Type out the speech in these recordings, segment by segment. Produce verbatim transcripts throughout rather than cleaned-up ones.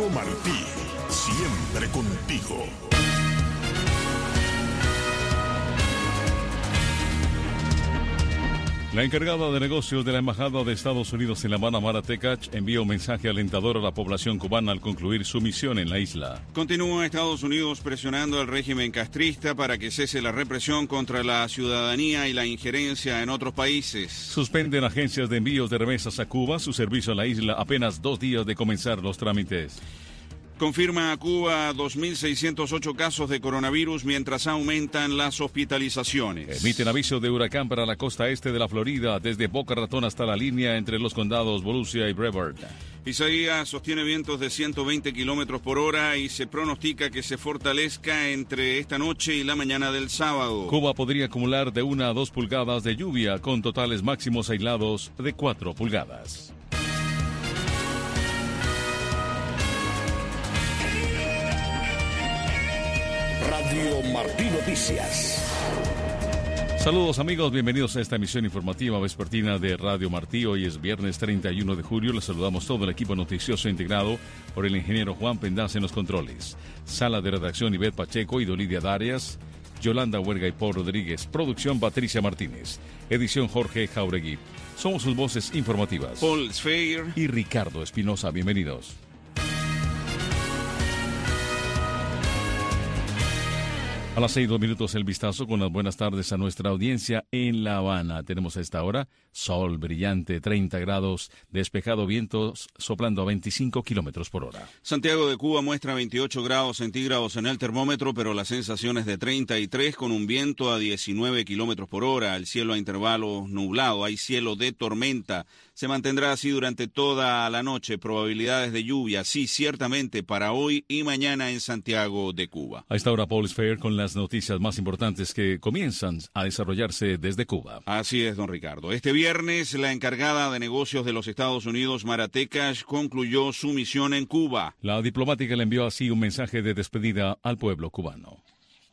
Martí, siempre contigo. La encargada de negocios de la Embajada de Estados Unidos en La Habana, Mara Tekach, envía un mensaje alentador a la población cubana al concluir su misión en la isla. Continúa Estados Unidos presionando al régimen castrista para que cese la represión contra la ciudadanía y la injerencia en otros países. Suspenden agencias de envíos de remesas a Cuba su servicio a la isla apenas dos días de comenzar los trámites. Confirma a Cuba dos mil seiscientos ocho casos de coronavirus mientras aumentan las hospitalizaciones. Emiten aviso de huracán para la costa este de la Florida, desde Boca Ratón hasta la línea entre los condados Volusia y Brevard. Isaías sostiene vientos de ciento veinte kilómetros por hora y se pronostica que se fortalezca entre esta noche y la mañana del sábado. Cuba podría acumular de una a dos pulgadas de lluvia, con totales máximos aislados de cuatro pulgadas. Radio Martí Noticias. Saludos amigos, bienvenidos a esta emisión informativa vespertina de Radio Martí. Hoy es viernes treinta y uno de julio. Les saludamos todo el equipo noticioso integrado por el ingeniero Juan Pendaz en los controles. Sala de redacción Ivette Pacheco y Dolidia Darias. Yolanda Huerga y Paul Rodríguez. Producción Patricia Martínez. Edición Jorge Jauregui. Somos sus voces informativas. Paul Sfeir y Ricardo Espinosa. Bienvenidos. A las seis, dos minutos el vistazo con las buenas tardes a nuestra audiencia en La Habana. Tenemos a esta hora sol brillante, treinta grados, despejado, vientos soplando a veinticinco kilómetros por hora. Santiago de Cuba muestra veintiocho grados centígrados en el termómetro, pero la sensación es de treinta y tres con un viento a diecinueve kilómetros por hora. El cielo a intervalos nublado, hay cielo de tormenta. Se mantendrá así durante toda la noche. Probabilidades de lluvia, sí, ciertamente para hoy y mañana en Santiago de Cuba. A esta hora, Paul Sfeir con las noticias más importantes que comienzan a desarrollarse desde Cuba. Así es, don Ricardo. Este viernes, la encargada de negocios de los Estados Unidos, Mara Tekach, concluyó su misión en Cuba. La diplomática le envió así un mensaje de despedida al pueblo cubano.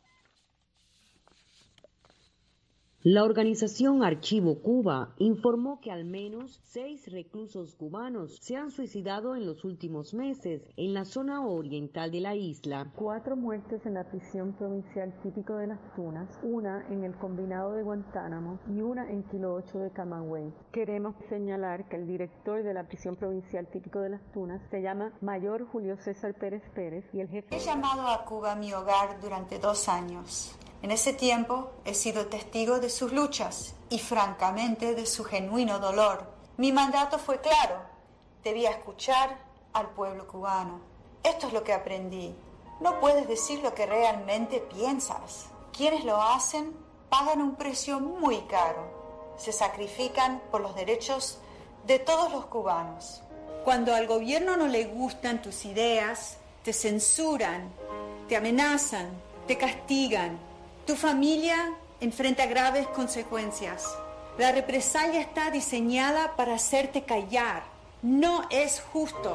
La organización Archivo Cuba informó que al menos seis reclusos cubanos se han suicidado en los últimos meses en la zona oriental de la isla. Cuatro muertes en la prisión provincial típico de Las Tunas, una en el combinado de Guantánamo y una en Kilo ocho de Camagüey. Queremos señalar que el director de la prisión provincial típico de Las Tunas se llama Mayor Julio César Pérez Pérez y el jefe... He llamado a Cuba mi hogar durante dos años. En ese tiempo he sido testigo de sus luchas y francamente de su genuino dolor. Mi mandato fue claro, debía escuchar al pueblo cubano. Esto es lo que aprendí. No puedes decir lo que realmente piensas. Quienes lo hacen pagan un precio muy caro. Se sacrifican por los derechos de todos los cubanos. Cuando al gobierno no le gustan tus ideas, te censuran, te amenazan, te castigan. Tu familia enfrenta graves consecuencias. La represalia está diseñada para hacerte callar. No es justo.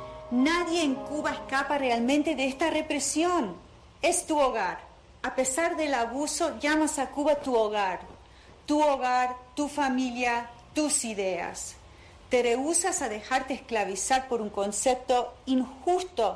Nadie en Cuba escapa realmente de esta represión. Es tu hogar. A pesar del abuso, llamas a Cuba tu hogar. Tu hogar, tu familia, tus ideas. Te rehusas a dejarte esclavizar por un concepto injusto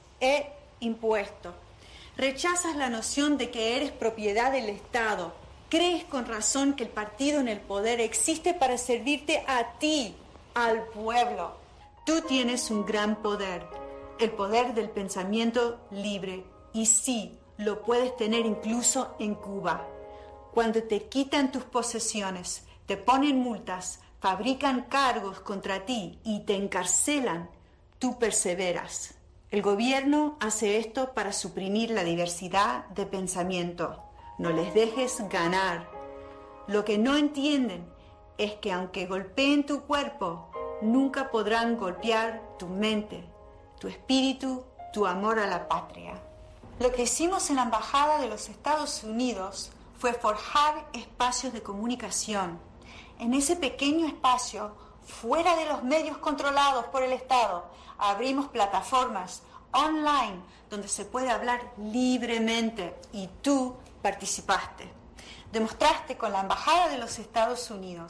e impuesto. Rechazas la noción de que eres propiedad del Estado. Crees con razón que el partido en el poder existe para servirte a ti, al pueblo. Tú tienes un gran poder, el poder del pensamiento libre. Y sí, lo puedes tener incluso en Cuba. Cuando te quitan tus posesiones, te ponen multas, fabrican cargos contra ti y te encarcelan, tú perseveras. El gobierno hace esto para suprimir la diversidad de pensamiento. No les dejes ganar. Lo que no entienden es que aunque golpeen tu cuerpo, nunca podrán golpear tu mente, tu espíritu, tu amor a la patria. Lo que hicimos en la Embajada de los Estados Unidos fue forjar espacios de comunicación. En ese pequeño espacio, fuera de los medios controlados por el Estado, abrimos plataformas online donde se puede hablar libremente y tú participaste. Demostraste con la Embajada de los Estados Unidos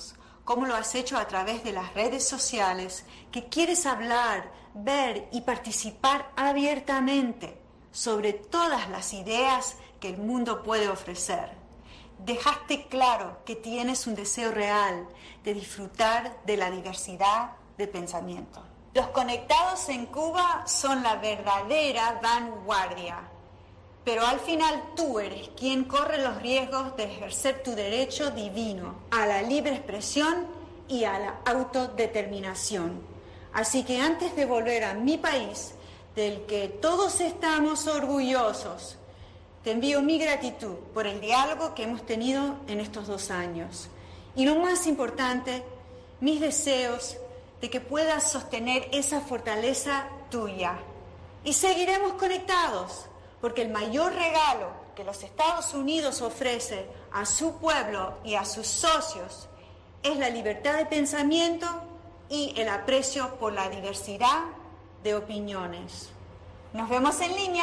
como lo has hecho a través de las redes sociales, que quieres hablar, ver y participar abiertamente sobre todas las ideas que el mundo puede ofrecer. Dejaste claro que tienes un deseo real de disfrutar de la diversidad de pensamiento. Los conectados en Cuba son la verdadera vanguardia, pero al final tú eres quien corre los riesgos de ejercer tu derecho divino a la libre expresión y a la autodeterminación. Así que antes de volver a mi país, del que todos estamos orgullosos, te envío mi gratitud por el diálogo que hemos tenido en estos dos años. Y lo más importante, mis deseos de que puedas sostener esa fortaleza tuya. Y seguiremos conectados, porque el mayor regalo que los Estados Unidos ofrece a su pueblo y a sus socios es la libertad de pensamiento y el aprecio por la diversidad de opiniones. Nos vemos en línea.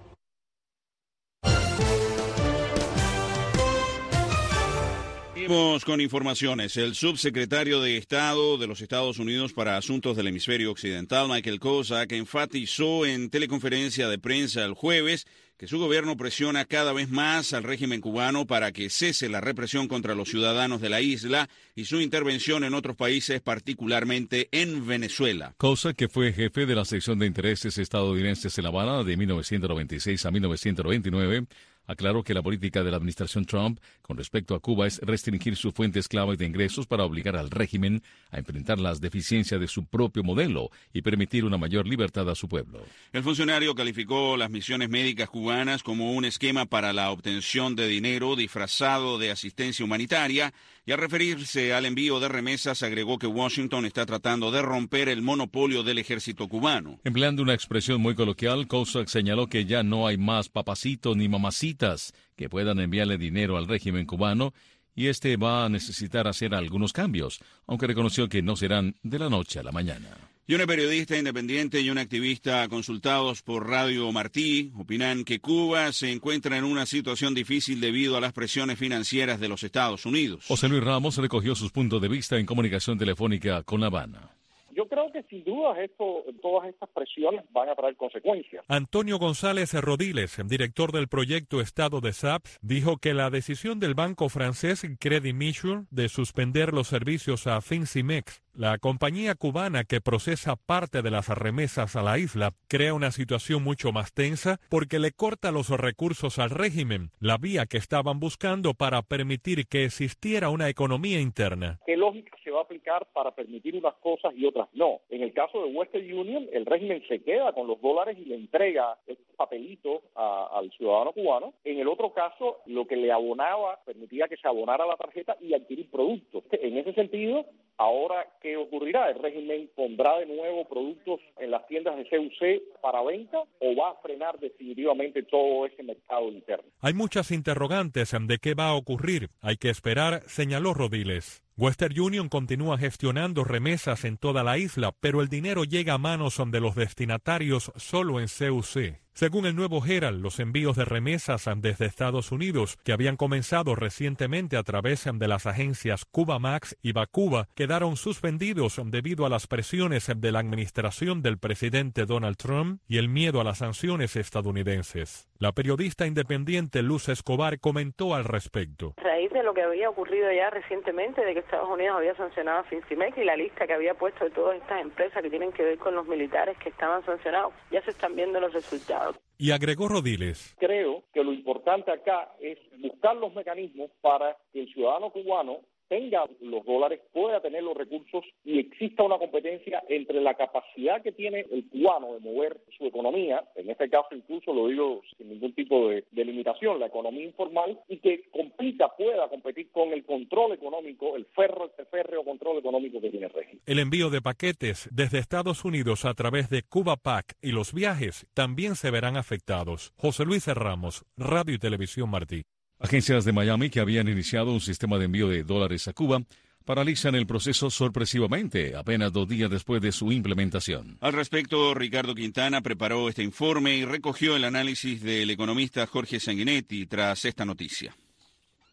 Seguimos con informaciones. El subsecretario de Estado de los Estados Unidos para Asuntos del Hemisferio Occidental, Michael Kozak, enfatizó en teleconferencia de prensa el jueves que su gobierno presiona cada vez más al régimen cubano para que cese la represión contra los ciudadanos de la isla y su intervención en otros países, particularmente en Venezuela. Kozak, que fue jefe de la sección de intereses estadounidenses en La Habana de mil novecientos noventa y seis a mil novecientos noventa y nueve, aclaró que la política de la administración Trump con respecto a Cuba es restringir sus fuentes claves de ingresos para obligar al régimen a enfrentar las deficiencias de su propio modelo y permitir una mayor libertad a su pueblo. El funcionario calificó las misiones médicas cubanas como un esquema para la obtención de dinero disfrazado de asistencia humanitaria, y al referirse al envío de remesas agregó que Washington está tratando de romper el monopolio del ejército cubano. Empleando una expresión muy coloquial, Kozak señaló que ya no hay más papacitos ni mamacitas que puedan enviarle dinero al régimen cubano, y este va a necesitar hacer algunos cambios, aunque reconoció que no serán de la noche a la mañana. Y una periodista independiente y un activista consultados por Radio Martí opinan que Cuba se encuentra en una situación difícil debido a las presiones financieras de los Estados Unidos. José Luis Ramos recogió sus puntos de vista en comunicación telefónica con La Habana. Yo creo que sin duda esto, todas estas presiones van a traer consecuencias. Antonio González Rodiles, director del proyecto Estado de S A P S, dijo que la decisión del banco francés Credit Mutual de suspender los servicios a Fincimex, la compañía cubana que procesa parte de las remesas a la isla, crea una situación mucho más tensa porque le corta los recursos al régimen, la vía que estaban buscando para permitir que existiera una economía interna. ¿Qué lógica se va a aplicar para permitir unas cosas y otras no? En el caso de Western Union, el régimen se queda con los dólares y le entrega estos papelitos a, al ciudadano cubano. En el otro caso, lo que le abonaba permitía que se abonara la tarjeta y adquirir productos. En ese sentido, ahora, ¿qué ocurrirá? ¿El régimen pondrá de nuevo productos en las tiendas de C U C para venta o va a frenar definitivamente todo ese mercado interno? Hay muchas interrogantes de qué va a ocurrir. Hay que esperar, señaló Rodiles. Western Union continúa gestionando remesas en toda la isla, pero el dinero llega a manos de los destinatarios solo en C U C. Según el Nuevo Herald, los envíos de remesas desde Estados Unidos, que habían comenzado recientemente a través de las agencias Cubamax y Bacuba, quedaron suspendidos debido a las presiones de la administración del presidente Donald Trump y el miedo a las sanciones estadounidenses. La periodista independiente Luz Escobar comentó al respecto. A raíz de lo que había ocurrido ya recientemente, de que Estados Unidos había sancionado a Fincimex y la lista que había puesto de todas estas empresas que tienen que ver con los militares que estaban sancionados, ya se están viendo los resultados. Y agregó Rodiles. Creo que lo importante acá es buscar los mecanismos para que el ciudadano cubano tenga los dólares, pueda tener los recursos y exista una competencia entre la capacidad que tiene el cubano de mover su economía, en este caso incluso lo digo sin ningún tipo de, de limitación, la economía informal, y que compita, pueda competir con el control económico, el férreo, el férreo control económico que tiene el régimen. El envío de paquetes desde Estados Unidos a través de Cubapac y los viajes también se verán afectados. José Luis Ramos, Radio y Televisión Martí. Agencias de Miami que habían iniciado un sistema de envío de dólares a Cuba paralizan el proceso sorpresivamente, apenas dos días después de su implementación. Al respecto, Ricardo Quintana preparó este informe y recogió el análisis del economista Jorge Sanguinetti tras esta noticia.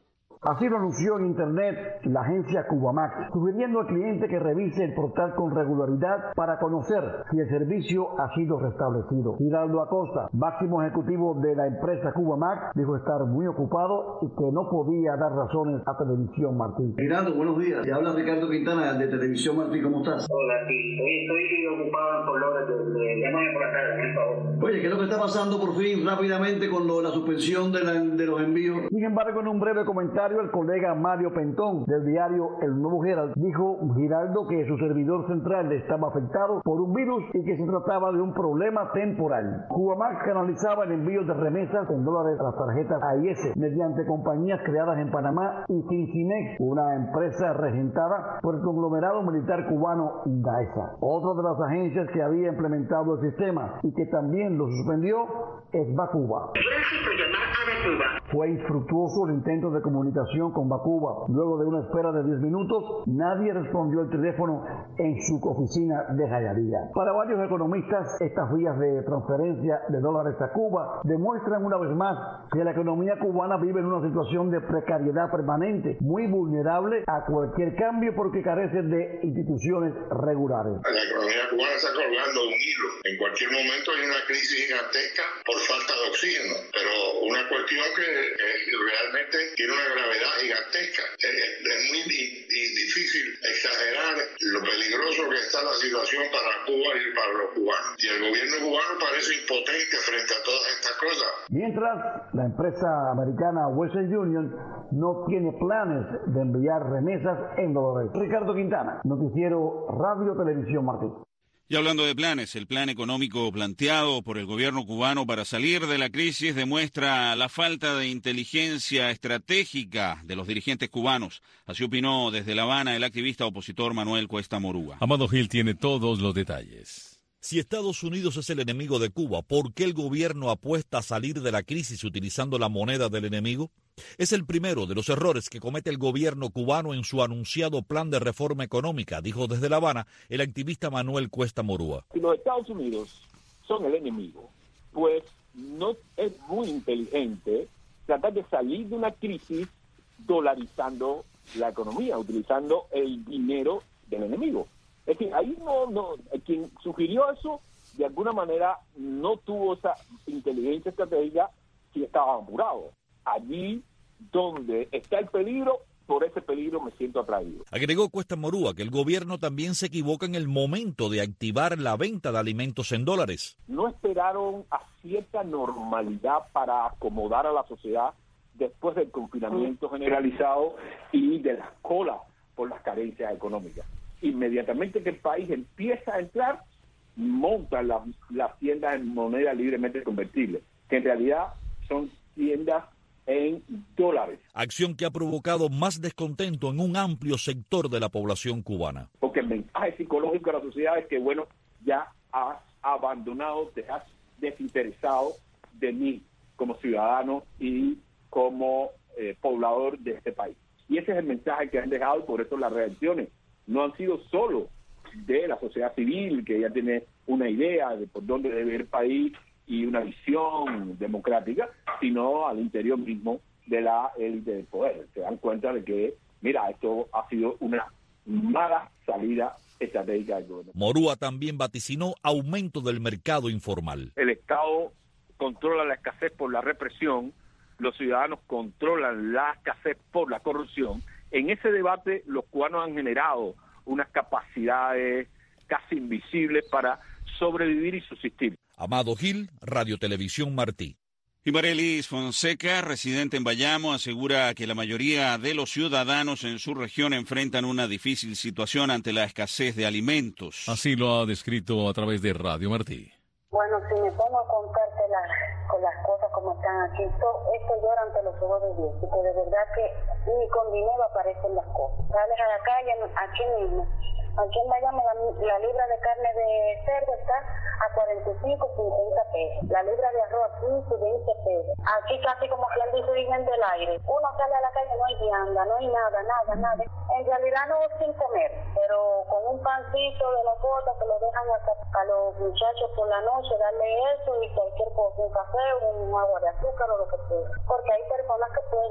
Así lo anunció en internet la agencia Cubamax, sugiriendo al cliente que revise el portal con regularidad para conocer si el servicio ha sido restablecido. Giraldo Acosta, máximo ejecutivo de la empresa Cubamax, dijo estar muy ocupado y que no podía dar razones a Televisión Martí. Giraldo, buenos días. Te habla Ricardo Quintana de Televisión Martí. ¿Cómo estás? Hola, sí. Hoy estoy ocupado por lo de... Llámame por la tarde, por favor. Oye, ¿qué es lo que está pasando por fin rápidamente con lo de la suspensión de, la, de los envíos? Sin embargo, en un breve comentario, el colega Mario Pentón del diario El Nuevo Herald dijo Giraldo que su servidor central estaba afectado por un virus y que se trataba de un problema temporal. Cubamax canalizaba el envío de remesas en dólares a las tarjetas A I S mediante compañías creadas en Panamá y Cincinex, una empresa regentada por el conglomerado militar cubano Gaesa. Otra de las agencias que había implementado el sistema y que también lo suspendió es Bacuba. Gracias por llamar a Bacuba. Fue infructuoso el intento de comunicación con Bacuba. Luego de una espera de diez minutos, nadie respondió el teléfono en su oficina de Jayalía. Para varios economistas, estas vías de transferencia de dólares a Cuba demuestran una vez más que la economía cubana vive en una situación de precariedad permanente, muy vulnerable a cualquier cambio porque carece de instituciones regulares. La economía cubana está colgando un hilo. En cualquier momento hay una crisis gigantesca por falta de oxígeno, pero una cuestión que eh, realmente tiene una gravedad gigantesca. Eh, es muy di di difícil exagerar lo peligroso que está la situación para Cuba y para los cubanos. Y el gobierno cubano parece impotente frente a todas estas cosas. Mientras, la empresa americana Western Union no tiene planes de enviar remesas en dólares. Ricardo Quintana, Noticiero Radio Televisión Martí. Y hablando de planes, el plan económico planteado por el gobierno cubano para salir de la crisis demuestra la falta de inteligencia estratégica de los dirigentes cubanos. Así opinó desde La Habana el activista opositor Manuel Cuesta Morúa. Amado Gil tiene todos los detalles. Si Estados Unidos es el enemigo de Cuba, ¿por qué el gobierno apuesta a salir de la crisis utilizando la moneda del enemigo? Es el primero de los errores que comete el gobierno cubano en su anunciado plan de reforma económica, dijo desde La Habana el activista Manuel Cuesta Morúa. Si los Estados Unidos son el enemigo, pues no es muy inteligente tratar de salir de una crisis dolarizando la economía, utilizando el dinero del enemigo. Es decir, ahí no, no, quien sugirió eso, de alguna manera no tuvo esa inteligencia estratégica si estaba apurado. Allí donde está el peligro, por ese peligro me siento atraído. Agregó Cuesta Morúa que el gobierno también se equivoca en el momento de activar la venta de alimentos en dólares. No esperaron a cierta normalidad para acomodar a la sociedad después del confinamiento generalizado y de las colas por las carencias económicas. Inmediatamente que el país empieza a entrar, montan las, las tiendas en moneda libremente convertible, que en realidad son tiendas en dólares. Acción que ha provocado más descontento en un amplio sector de la población cubana. Porque el mensaje psicológico a la sociedad es que, bueno, ya has abandonado, te has desinteresado de mí como ciudadano y como eh, poblador de este país. Y ese es el mensaje que han dejado y por eso las reacciones no han sido solo de la sociedad civil, que ya tiene una idea de por dónde debe ir el país y una visión democrática, sino al interior mismo de la élite del poder. Se dan cuenta de que, mira, esto ha sido una mala salida estratégica del gobierno. Morúa también vaticinó aumento del mercado informal. El Estado controla la escasez por la represión, los ciudadanos controlan la escasez por la corrupción. En ese debate los cubanos han generado unas capacidades casi invisibles para sobrevivir y subsistir. Amado Gil, Radio Televisión Martí. Y Marelis Fonseca, residente en Bayamo, asegura que la mayoría de los ciudadanos en su región enfrentan una difícil situación ante la escasez de alimentos. Así lo ha descrito a través de Radio Martí. Bueno, si me pongo a contarte la, con las cosas como están aquí, todo esto llora ante los ojos de Dios, porque de verdad que ni con dinero aparecen las cosas. Sales a la calle, aquí mismo, aquí en Bayamo la, la libra de carne de cerdo está a cuarenta y cinco, cincuenta pesos, la libra de arroz a quince, veinte pesos. Aquí casi como quien dice, viven del aire. Uno sale a la calle, no hay vianda, no hay nada, nada, nada. En realidad no sin comer, pero con un pancito de la gota que lo dejan a, a los muchachos por la noche, darle eso y cualquier cosa, un café, un agua de azúcar o lo que sea. Porque hay personas que pueden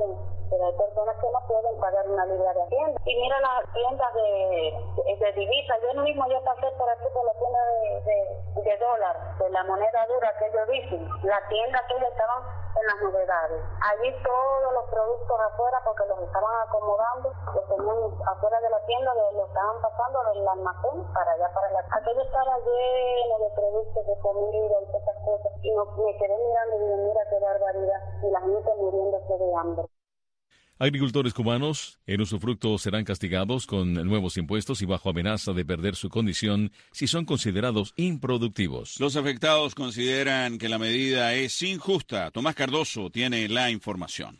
pero hay personas que no pueden pagar una libra de tienda. Y mira las tiendas de, de, de divisas, yo mismo yo pasé por aquí por la tienda de, de, de dólar, de la moneda dura que ellos dicen, la tienda que ellos estaban en las novedades. Allí todos los productos afuera, porque los estaban acomodando, los tenían afuera de la tienda, los estaban pasando del almacén para allá, para la... Aquello estaba lleno de productos, de comida y todas esas cosas. Y no, me quedé mirando y dije, mira qué barbaridad, y la gente muriéndose de hambre. Agricultores cubanos en usufructo serán castigados con nuevos impuestos y bajo amenaza de perder su condición si son considerados improductivos. Los afectados consideran que la medida es injusta. Tomás Cardoso tiene la información.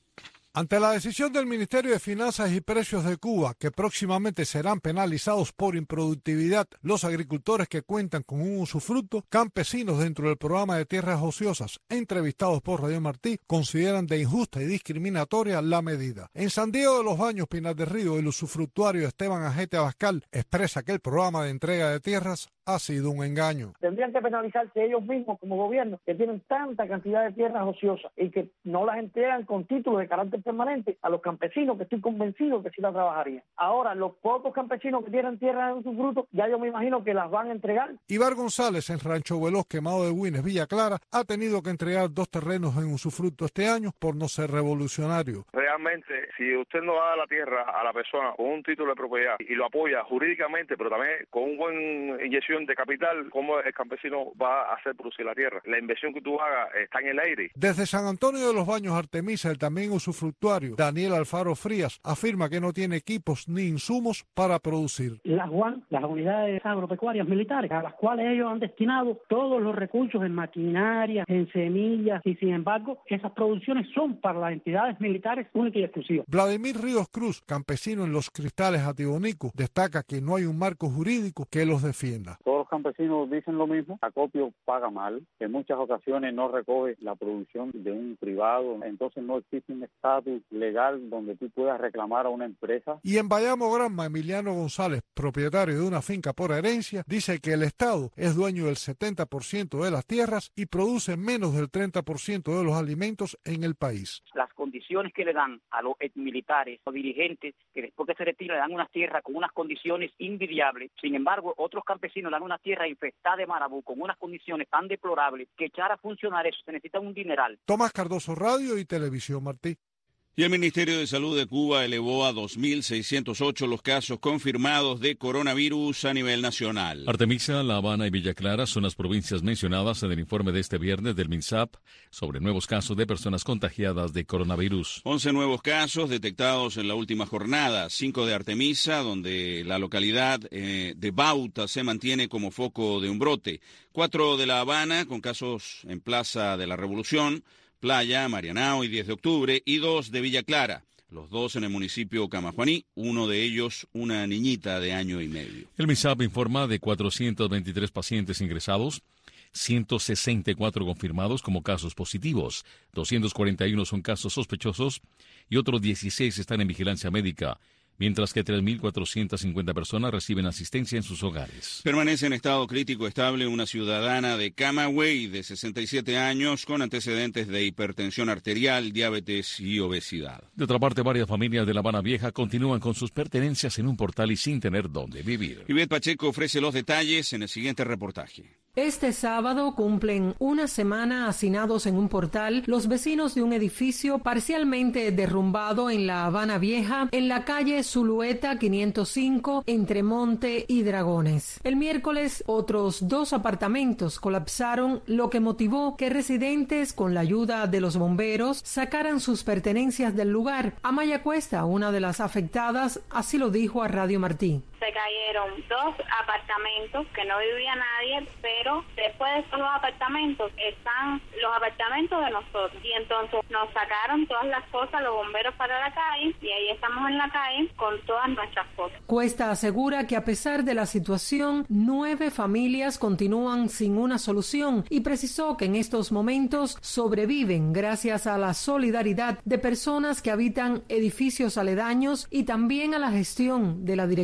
Ante la decisión del Ministerio de Finanzas y Precios de Cuba, que próximamente serán penalizados por improductividad los agricultores que cuentan con un usufructo, campesinos dentro del programa de tierras ociosas entrevistados por Radio Martí consideran de injusta y discriminatoria la medida. En San Diego de los Baños, Pinar del Río, el usufructuario Esteban Ajete Abascal expresa que el programa de entrega de tierras ha sido un engaño. Tendrían que penalizarse ellos mismos como gobierno, que tienen tanta cantidad de tierras ociosas y que no las entregan con títulos de carácter permanente a los campesinos, que estoy convencido que sí la trabajarían. Ahora, los pocos campesinos que tienen tierras en su fruto, ya yo me imagino que las van a entregar. Ibar González, en Rancho Veloz, Quemado de Güines, Villa Clara, ha tenido que entregar dos terrenos en usufructo este año por no ser revolucionario. Realmente, si usted no da la tierra a la persona con un título de propiedad y lo apoya jurídicamente, pero también con un buen inyección de capital, ¿cómo el campesino va a hacer producir la tierra? La inversión que tú hagas está en el aire. Desde San Antonio de los Baños, Artemisa, el también usufructuario Daniel Alfaro Frías afirma que no tiene equipos ni insumos para producir. Las U A M, las unidades agropecuarias militares, a las cuales ellos han destinado todos los recursos en maquinaria, en semillas, y sin embargo, esas producciones son para las entidades militares únicas y exclusivas. Vladimir Ríos Cruz, campesino en Los Cristales, Atibonico, destaca que no hay un marco jurídico que los defienda. Todos los campesinos dicen lo mismo, Acopio paga mal, en muchas ocasiones no recoge la producción de un privado, entonces no existe un estatus legal donde tú puedas reclamar a una empresa. Y en Bayamo Granma, Emiliano González, propietario de una finca por herencia, dice que el Estado es dueño del setenta por ciento de las tierras y produce menos del treinta por ciento de los alimentos en el país. Las condiciones que le dan a los militares o dirigentes que después que se retiran le dan unas tierras con unas condiciones invidiables, sin embargo otros campesinos dan una tierra infestada de marabú con unas condiciones tan deplorables que echar a funcionar eso se necesita un dineral. Tomás Cardoso, Radio y Televisión Martí. Y el Ministerio de Salud de Cuba elevó a dos mil seiscientos ocho los casos confirmados de coronavirus a nivel nacional. Artemisa, La Habana y Villa Clara son las provincias mencionadas en el informe de este viernes del MINSAP sobre nuevos casos de personas contagiadas de coronavirus. once nuevos casos detectados en la última jornada, cinco de Artemisa, donde la localidad eh, de Bauta se mantiene como foco de un brote, cuatro de La Habana con casos en Plaza de la Revolución, Playa, Marianao y diez de octubre, y dos de Villa Clara, los dos en el municipio Camajuaní, uno de ellos una niñita de año y medio. El MINSAP informa de cuatrocientos veintitrés pacientes ingresados, ciento sesenta y cuatro confirmados como casos positivos, doscientos cuarenta y uno son casos sospechosos y otros dieciséis están en vigilancia médica, mientras que tres mil cuatrocientas cincuenta personas reciben asistencia en sus hogares. Permanece en estado crítico estable una ciudadana de Camagüey de sesenta y siete años con antecedentes de hipertensión arterial, diabetes y obesidad. De otra parte, varias familias de La Habana Vieja continúan con sus pertenencias en un portal y sin tener dónde vivir. Ivette Pacheco ofrece los detalles en el siguiente reportaje. Este sábado cumplen una semana hacinados en un portal los vecinos de un edificio parcialmente derrumbado en La Habana Vieja, en la calle Zulueta quinientos cinco, entre Monte y Dragones. El miércoles, otros dos apartamentos colapsaron, lo que motivó que residentes, con la ayuda de los bomberos, sacaran sus pertenencias del lugar. Amaya Cuesta, una de las afectadas, así lo dijo a Radio Martí. Se cayeron dos apartamentos que no vivía nadie, pero después de esos apartamentos están los apartamentos de nosotros. Y entonces nos sacaron todas las cosas los bomberos para la calle y ahí estamos en la calle con todas nuestras cosas. Cuesta asegura que a pesar de la situación, nueve familias continúan sin una solución y precisó que en estos momentos sobreviven gracias a la solidaridad de personas que habitan edificios aledaños y también a la gestión de la Dirección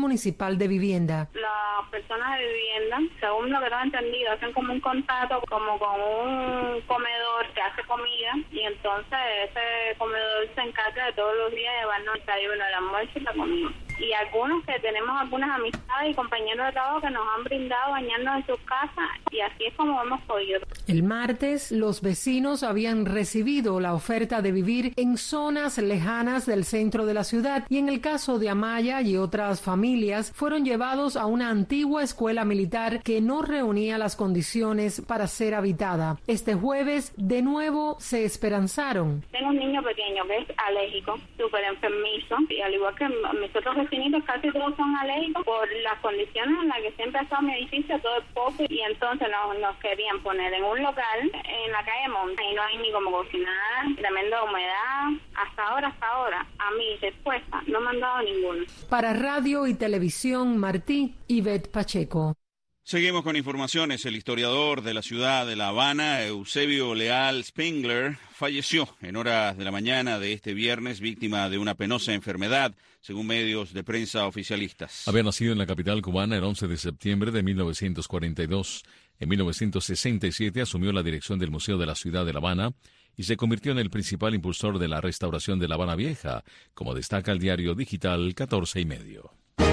Municipal de Vivienda. Las personas de vivienda, según lo que tengo entendido, hacen como un contrato como con un comedor que hace comida y entonces ese comedor se encarga de todos los días llevarnos el desayuno, el almuerzo y la comida. Y algunos que tenemos algunas amistades y compañeros de trabajo que nos han brindado bañarnos en sus casas y así es como hemos podido. El martes, los vecinos habían recibido la oferta de vivir en zonas lejanas del centro de la ciudad y en el caso de Amaya y otras familias fueron llevados a una antigua escuela militar que no reunía las condiciones para ser habitada. Este jueves, de nuevo, se esperanzaron. Tengo un niño pequeño que es alérgico, súper enfermizo y al igual que mis otros vecinitos casi todos son alérgicos por las condiciones en las que siempre ha estado mi edificio, todo es poco y entonces nos, nos querían poner en un local en la calle Monta y no hay ni como cocinar, tremenda humedad, hasta ahora, hasta ahora, a mi respuesta no me han dado ninguna. Para Radio y Televisión Martí, Ivette Pacheco. Seguimos con informaciones. El historiador de la ciudad de La Habana, Eusebio Leal Spengler, falleció en horas de la mañana de este viernes víctima de una penosa enfermedad, según medios de prensa oficialistas. Había nacido en la capital cubana el once de septiembre de mil novecientos cuarenta y dos. En mil novecientos sesenta y siete asumió la dirección del Museo de la Ciudad de La Habana y se convirtió en el principal impulsor de la restauración de La Habana Vieja, como destaca el diario digital catorce y medio.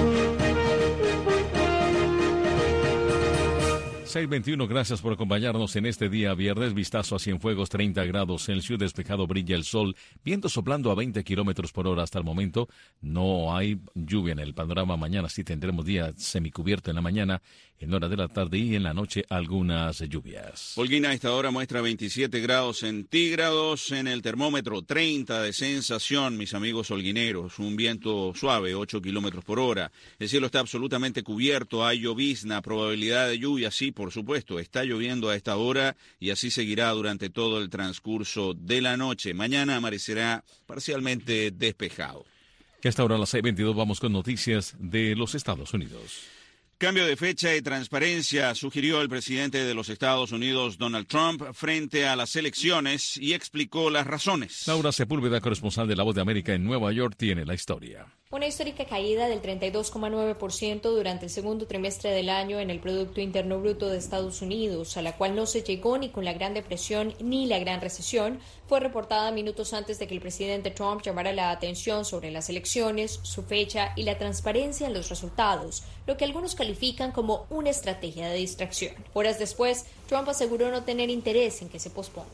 seis veintiuno, gracias por acompañarnos en este día viernes. Vistazo a Cienfuegos, treinta grados Celsius, despejado, brilla el sol, viento soplando a veinte kilómetros por hora hasta el momento. No hay lluvia en el panorama. Mañana sí tendremos día semicubierto en la mañana, en hora de la tarde y en la noche algunas lluvias. Holguín a esta hora muestra veintisiete grados centígrados, en el termómetro treinta de sensación, mis amigos holguineros. Un viento suave, ocho kilómetros por hora. El cielo está absolutamente cubierto, hay llovizna, probabilidad de lluvia, sí, por supuesto, está lloviendo a esta hora y así seguirá durante todo el transcurso de la noche. Mañana amanecerá parcialmente despejado. Que a esta hora a las seis veintidós vamos con noticias de los Estados Unidos. Cambio de fecha y transparencia, sugirió el presidente de los Estados Unidos, Donald Trump, frente a las elecciones y explicó las razones. Laura Sepúlveda, corresponsal de La Voz de América en Nueva York, tiene la historia. Una histórica caída del treinta y dos coma nueve por ciento durante el segundo trimestre del año en el Producto Interno Bruto de Estados Unidos, a la cual no se llegó ni con la Gran Depresión ni la Gran Recesión, fue reportada minutos antes de que el presidente Trump llamara la atención sobre las elecciones, su fecha y la transparencia en los resultados, lo que algunos califican como una estrategia de distracción. Horas después, Trump aseguró no tener interés en que se pospongan.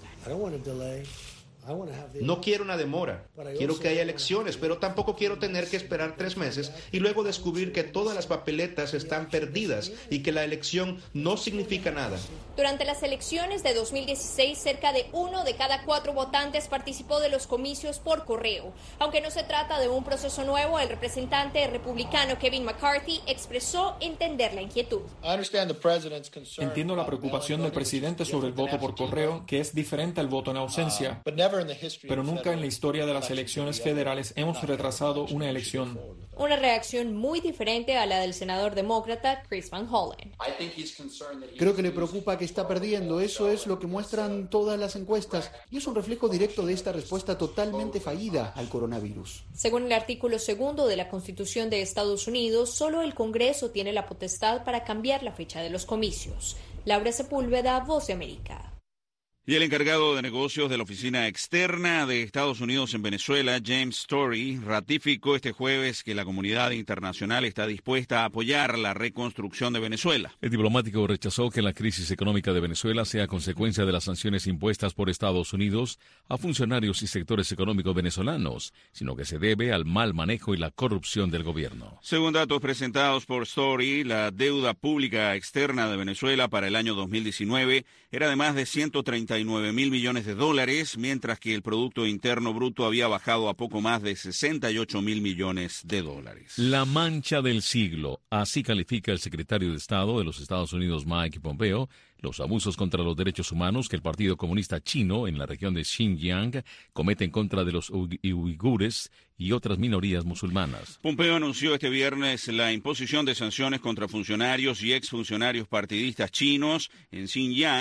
No quiero una demora, quiero que haya elecciones, pero tampoco quiero tener que esperar tres meses y luego descubrir que todas las papeletas están perdidas y que la elección no significa nada. Durante las elecciones de dos mil dieciséis, cerca de uno de cada cuatro votantes participó de los comicios por correo. Aunque no se trata de un proceso nuevo, el representante republicano Kevin McCarthy expresó entender la inquietud. Entiendo la preocupación del presidente sobre el voto por correo, que es diferente al voto en ausencia. Pero nunca en la historia de las elecciones federales hemos retrasado una elección. Una reacción muy diferente a la del senador demócrata Chris Van Hollen. Creo que le preocupa que está perdiendo. Eso es lo que muestran todas las encuestas y es un reflejo directo de esta respuesta totalmente fallida al coronavirus. Según el artículo segundo de la Constitución de Estados Unidos, solo el Congreso tiene la potestad para cambiar la fecha de los comicios. Laura Sepúlveda, Voz de América. Y el encargado de negocios de la Oficina Externa de Estados Unidos en Venezuela, James Story, ratificó este jueves que la comunidad internacional está dispuesta a apoyar la reconstrucción de Venezuela. El diplomático rechazó que la crisis económica de Venezuela sea consecuencia de las sanciones impuestas por Estados Unidos a funcionarios y sectores económicos venezolanos, sino que se debe al mal manejo y la corrupción del gobierno. Según datos presentados por Story, la deuda pública externa de Venezuela para el año dos mil diecinueve era de más de ciento treinta y nueve mil millones de dólares, mientras que el Producto Interno Bruto había bajado a poco más de sesenta y ocho mil millones de dólares. La mancha del siglo, así califica el secretario de Estado de los Estados Unidos, Mike Pompeo, los abusos contra los derechos humanos que el Partido Comunista Chino en la región de Xinjiang comete en contra de los uigures y otras minorías musulmanas. Pompeo anunció este viernes la imposición de sanciones contra funcionarios y exfuncionarios partidistas chinos en Xinjiang,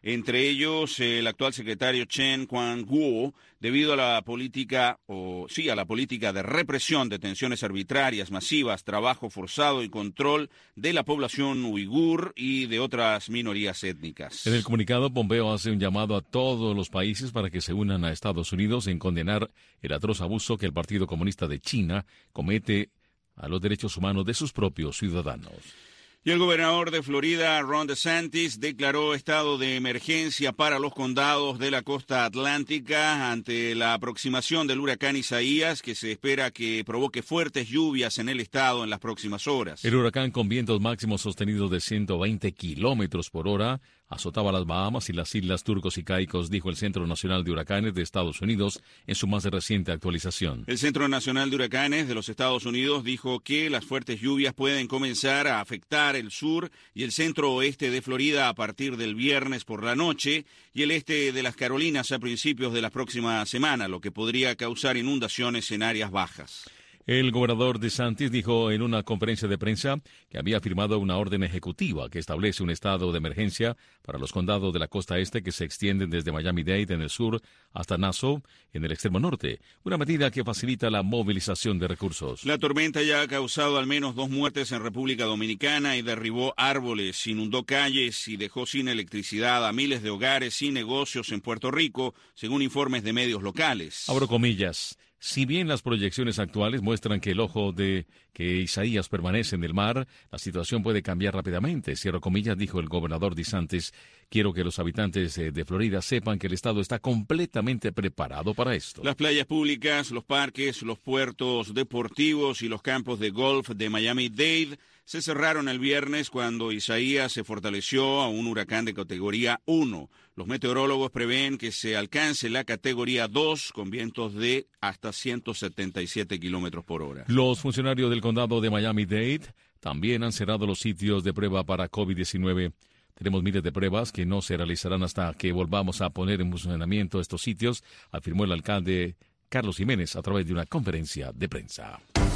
entre ellos el actual secretario Chen Quang-kuo, debido a la política, o sí, a la política de represión, detenciones arbitrarias, masivas, trabajo forzado y control de la población uigur y de otras minorías étnicas. En el comunicado, Pompeo hace un llamado a todos los países para que se unan a Estados Unidos en condenar el atroz abuso que el Partido Comunista de China comete a los derechos humanos de sus propios ciudadanos. Y el gobernador de Florida, Ron DeSantis, declaró estado de emergencia para los condados de la costa atlántica ante la aproximación del huracán Isaías, que se espera que provoque fuertes lluvias en el estado en las próximas horas. El huracán, con vientos máximos sostenidos de ciento veinte kilómetros por hora, azotaba las Bahamas y las Islas Turcos y Caicos, dijo el Centro Nacional de Huracanes de Estados Unidos en su más reciente actualización. El Centro Nacional de Huracanes de los Estados Unidos dijo que las fuertes lluvias pueden comenzar a afectar el sur y el centro oeste de Florida a partir del viernes por la noche y el este de las Carolinas a principios de la próxima semana, lo que podría causar inundaciones en áreas bajas. El gobernador DeSantis dijo en una conferencia de prensa que había firmado una orden ejecutiva que establece un estado de emergencia para los condados de la costa este que se extienden desde Miami-Dade en el sur hasta Nassau en el extremo norte, una medida que facilita la movilización de recursos. La tormenta ya ha causado al menos dos muertes en República Dominicana y derribó árboles, inundó calles y dejó sin electricidad a miles de hogares y negocios en Puerto Rico, según informes de medios locales. Abro comillas. Si bien las proyecciones actuales muestran que el ojo de que Isaías permanece en el mar, la situación puede cambiar rápidamente. Cierro comillas, dijo el gobernador DeSantis. Quiero que los habitantes de Florida sepan que el estado está completamente preparado para esto. Las playas públicas, los parques, los puertos deportivos y los campos de golf de Miami-Dade se cerraron el viernes cuando Isaías se fortaleció a un huracán de categoría uno. Los meteorólogos prevén que se alcance la categoría dos con vientos de hasta ciento setenta y siete kilómetros por hora. Los funcionarios del condado de Miami-Dade también han cerrado los sitios de prueba para COVID diecinueve. Tenemos miles de pruebas que no se realizarán hasta que volvamos a poner en funcionamiento estos sitios, afirmó el alcalde Carlos Jiménez a través de una conferencia de prensa.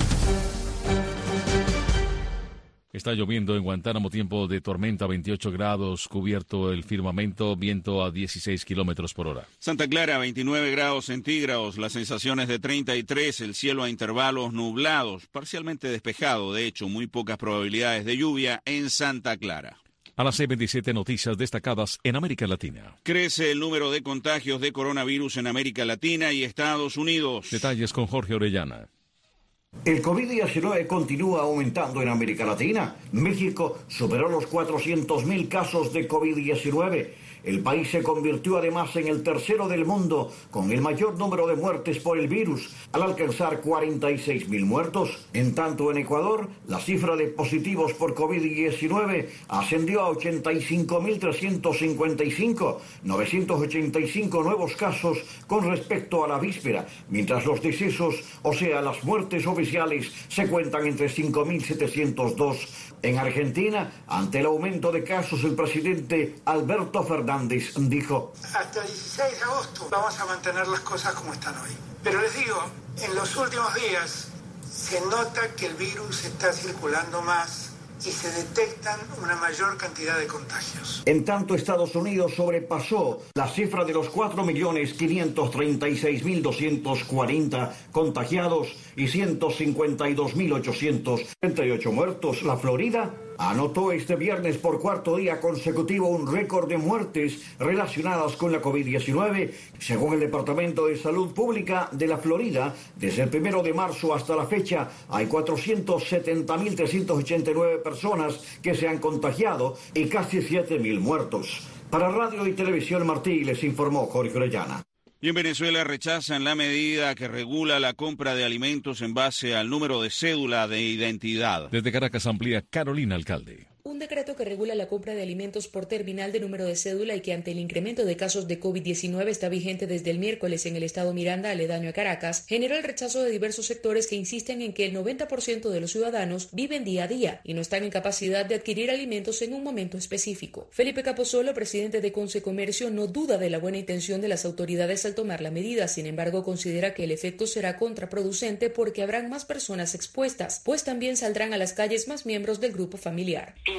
Está lloviendo en Guantánamo, tiempo de tormenta, veintiocho grados, cubierto el firmamento, viento a dieciséis kilómetros por hora. Santa Clara, veintinueve grados centígrados, las sensaciones de treinta y tres, el cielo a intervalos nublados, parcialmente despejado, de hecho, muy pocas probabilidades de lluvia en Santa Clara. A las seis veintisiete, noticias destacadas en América Latina. Crece el número de contagios de coronavirus en América Latina y Estados Unidos. Detalles con Jorge Orellana. El COVID diecinueve continúa aumentando en América Latina. México superó los cuatrocientos mil casos de COVID diecinueve. El país se convirtió además en el tercero del mundo con el mayor número de muertes por el virus, al alcanzar cuarenta y seis mil muertos. En tanto, en Ecuador, la cifra de positivos por COVID diecinueve ascendió a ochenta y cinco mil trescientos cincuenta y cinco, novecientos ochenta y cinco nuevos casos con respecto a la víspera, mientras los decesos, o sea, las muertes oficiales, se cuentan entre cinco mil setecientos dos. En Argentina, ante el aumento de casos, el presidente Alberto Fernández dijo: hasta el dieciséis de agosto vamos a mantener las cosas como están hoy. Pero les digo, en los últimos días se nota que el virus está circulando más y se detectan una mayor cantidad de contagios. En tanto, Estados Unidos sobrepasó la cifra de los cuatro millones quinientos treinta y seis mil doscientos cuarenta contagiados y ciento cincuenta y dos mil ochocientos treinta y ocho muertos. La Florida anotó este viernes por cuarto día consecutivo un récord de muertes relacionadas con la COVID diecinueve. Según el Departamento de Salud Pública de la Florida, desde el primero de marzo hasta la fecha hay cuatrocientos setenta mil trescientos ochenta y nueve personas que se han contagiado y casi siete mil muertos. Para Radio y Televisión Martí les informó Jorge Orellana. Y en Venezuela rechazan la medida que regula la compra de alimentos en base al número de cédula de identidad. Desde Caracas amplía Carolina Alcalde. Un decreto que regula la compra de alimentos por terminal de número de cédula y que ante el incremento de casos de COVID diecinueve está vigente desde el miércoles en el estado Miranda, aledaño a Caracas, generó el rechazo de diversos sectores que insisten en que el noventa por ciento de los ciudadanos viven día a día y no están en capacidad de adquirir alimentos en un momento específico. Felipe Capozolo, presidente de Conce Comercio, no duda de la buena intención de las autoridades al tomar la medida, sin embargo considera que el efecto será contraproducente porque habrán más personas expuestas, pues también saldrán a las calles más miembros del grupo familiar. Tú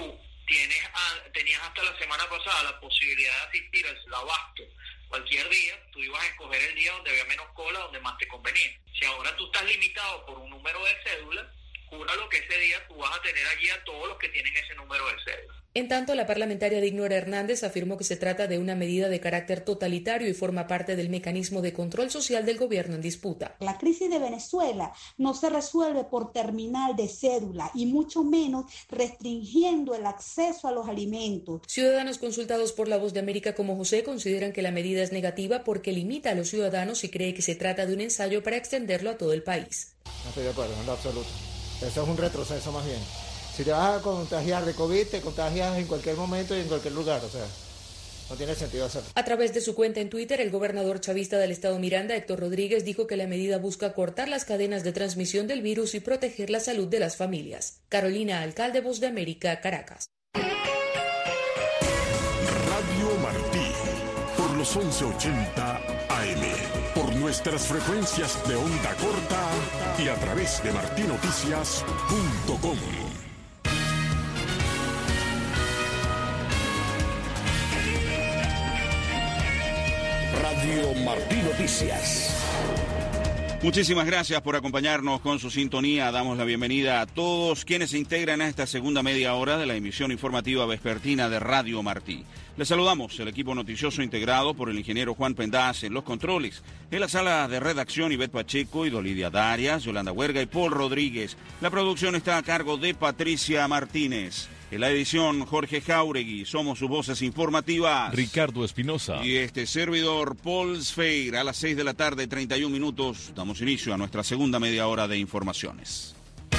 tienes a, tenías hasta la semana pasada la posibilidad de asistir al abasto cualquier día, tú ibas a escoger el día donde había menos cola, donde más te convenía. Si ahora tú estás limitado por un número de cédula, júralo que ese día tú vas a tener allí a todos los que tienen ese número de cédula. En tanto, la parlamentaria Dignora Hernández afirmó que se trata de una medida de carácter totalitario y forma parte del mecanismo de control social del gobierno en disputa. La crisis de Venezuela no se resuelve por terminal de cédula y mucho menos restringiendo el acceso a los alimentos. Ciudadanos consultados por La Voz de América como José consideran que la medida es negativa porque limita a los ciudadanos y cree que se trata de un ensayo para extenderlo a todo el país. No estoy de acuerdo, en lo absoluto. Eso es un retroceso más bien. Si te vas a contagiar de COVID, te contagias en cualquier momento y en cualquier lugar, o sea, no tiene sentido hacerlo. A través de su cuenta en Twitter, el gobernador chavista del estado Miranda, Héctor Rodríguez, dijo que la medida busca cortar las cadenas de transmisión del virus y proteger la salud de las familias. Carolina Alcalde, Voz de América, Caracas. Radio Martí, por los once ochenta A M, por nuestras frecuencias de onda corta y a través de martinoticias punto com. Radio Martí Noticias. Muchísimas gracias por acompañarnos con su sintonía. Damos la bienvenida a todos quienes se integran a esta segunda media hora de la emisión informativa vespertina de Radio Martí. Les saludamos, el equipo noticioso integrado por el ingeniero Juan Pendaz en los controles. En la sala de redacción, Ivette Pacheco y Dolidia Darias, Yolanda Huerga y Paul Rodríguez. La producción está a cargo de Patricia Martínez. En la edición, Jorge Jauregui. Somos sus voces informativas, Ricardo Espinosa y este servidor, Paul Sfeir. A las seis de la tarde, treinta y un minutos, damos inicio a nuestra segunda media hora de informaciones.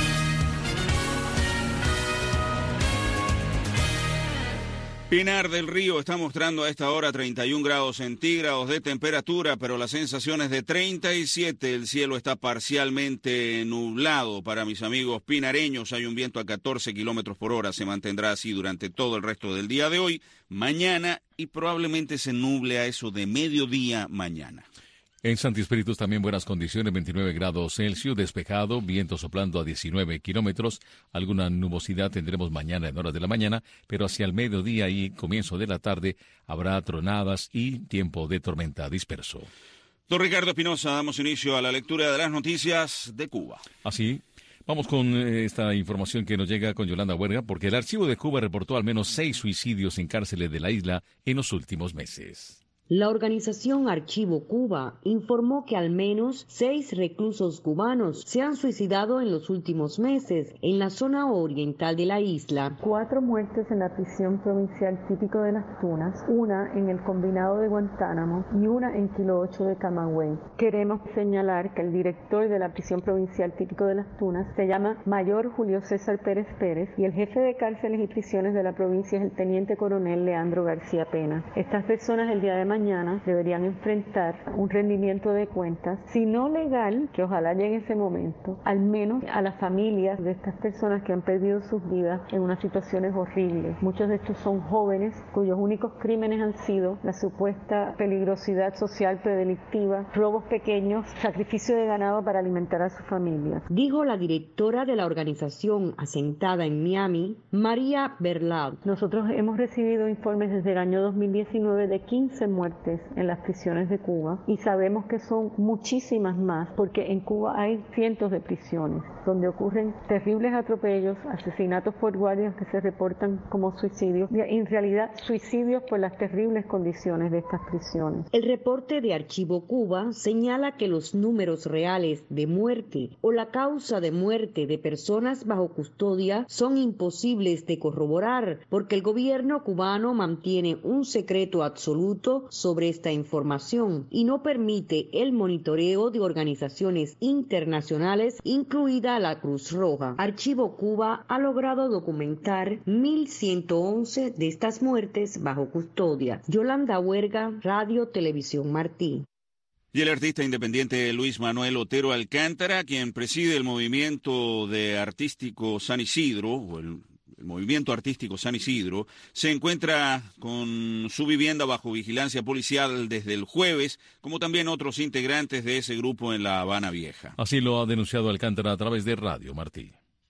Pinar del Río está mostrando a esta hora treinta y un grados centígrados de temperatura, pero la sensación es de treinta y siete. El cielo está parcialmente nublado. Para mis amigos pinareños hay un viento a catorce kilómetros por hora. Se mantendrá así durante todo el resto del día de hoy, mañana y probablemente se nuble a eso de mediodía mañana. En Santi Espíritus también buenas condiciones, veintinueve grados Celsius, despejado, viento soplando a diecinueve kilómetros. Alguna nubosidad tendremos mañana en horas de la mañana, pero hacia el mediodía y comienzo de la tarde habrá tronadas y tiempo de tormenta disperso. Don Ricardo Espinosa, damos inicio a la lectura de las noticias de Cuba. Así, vamos con esta información que nos llega con Yolanda Huerga, porque el Archivo de Cuba reportó al menos seis suicidios en cárceles de la isla en los últimos meses. La organización Archivo Cuba informó que al menos seis reclusos cubanos se han suicidado en los últimos meses en la zona oriental de la isla. Cuatro muertes en la prisión provincial típico de Las Tunas, una en el combinado de Guantánamo y una en Kilo ocho de Camagüey. Queremos señalar que el director de la prisión provincial típico de Las Tunas se llama Mayor Julio César Pérez Pérez y el jefe de cárceles y prisiones de la provincia es el teniente coronel Leandro García Pena. Estas personas el día de mañana mañana deberían enfrentar un rendimiento de cuentas, si no legal, que ojalá llegue ese momento, al menos a las familias de estas personas que han perdido sus vidas en unas situaciones horribles. Muchos de estos son jóvenes cuyos únicos crímenes han sido la supuesta peligrosidad social predelictiva, robos pequeños, sacrificio de ganado para alimentar a sus familias. Dijo la directora de la organización asentada en Miami, María Berlau. Nosotros hemos recibido informes desde el año dos mil diecinueve de quince muertes en las prisiones de Cuba y sabemos que son muchísimas más porque en Cuba hay cientos de prisiones donde ocurren terribles atropellos, asesinatos por guardias que se reportan como suicidios y en realidad suicidios por las terribles condiciones de estas prisiones. El reporte de Archivo Cuba señala que los números reales de muerte o la causa de muerte de personas bajo custodia son imposibles de corroborar porque el gobierno cubano mantiene un secreto absoluto sobre esta información y no permite el monitoreo de organizaciones internacionales, incluida la Cruz Roja. Archivo Cuba ha logrado documentar mil ciento once de estas muertes bajo custodia. Yolanda Huerga, Radio Televisión Martí. Y el artista independiente Luis Manuel Otero Alcántara, quien preside el movimiento de artístico San Isidro, o el El movimiento artístico San Isidro, se encuentra con su vivienda bajo vigilancia policial desde el jueves, como también otros integrantes de ese grupo en La Habana Vieja. Así lo ha denunciado Alcántara a través de Radio Martí.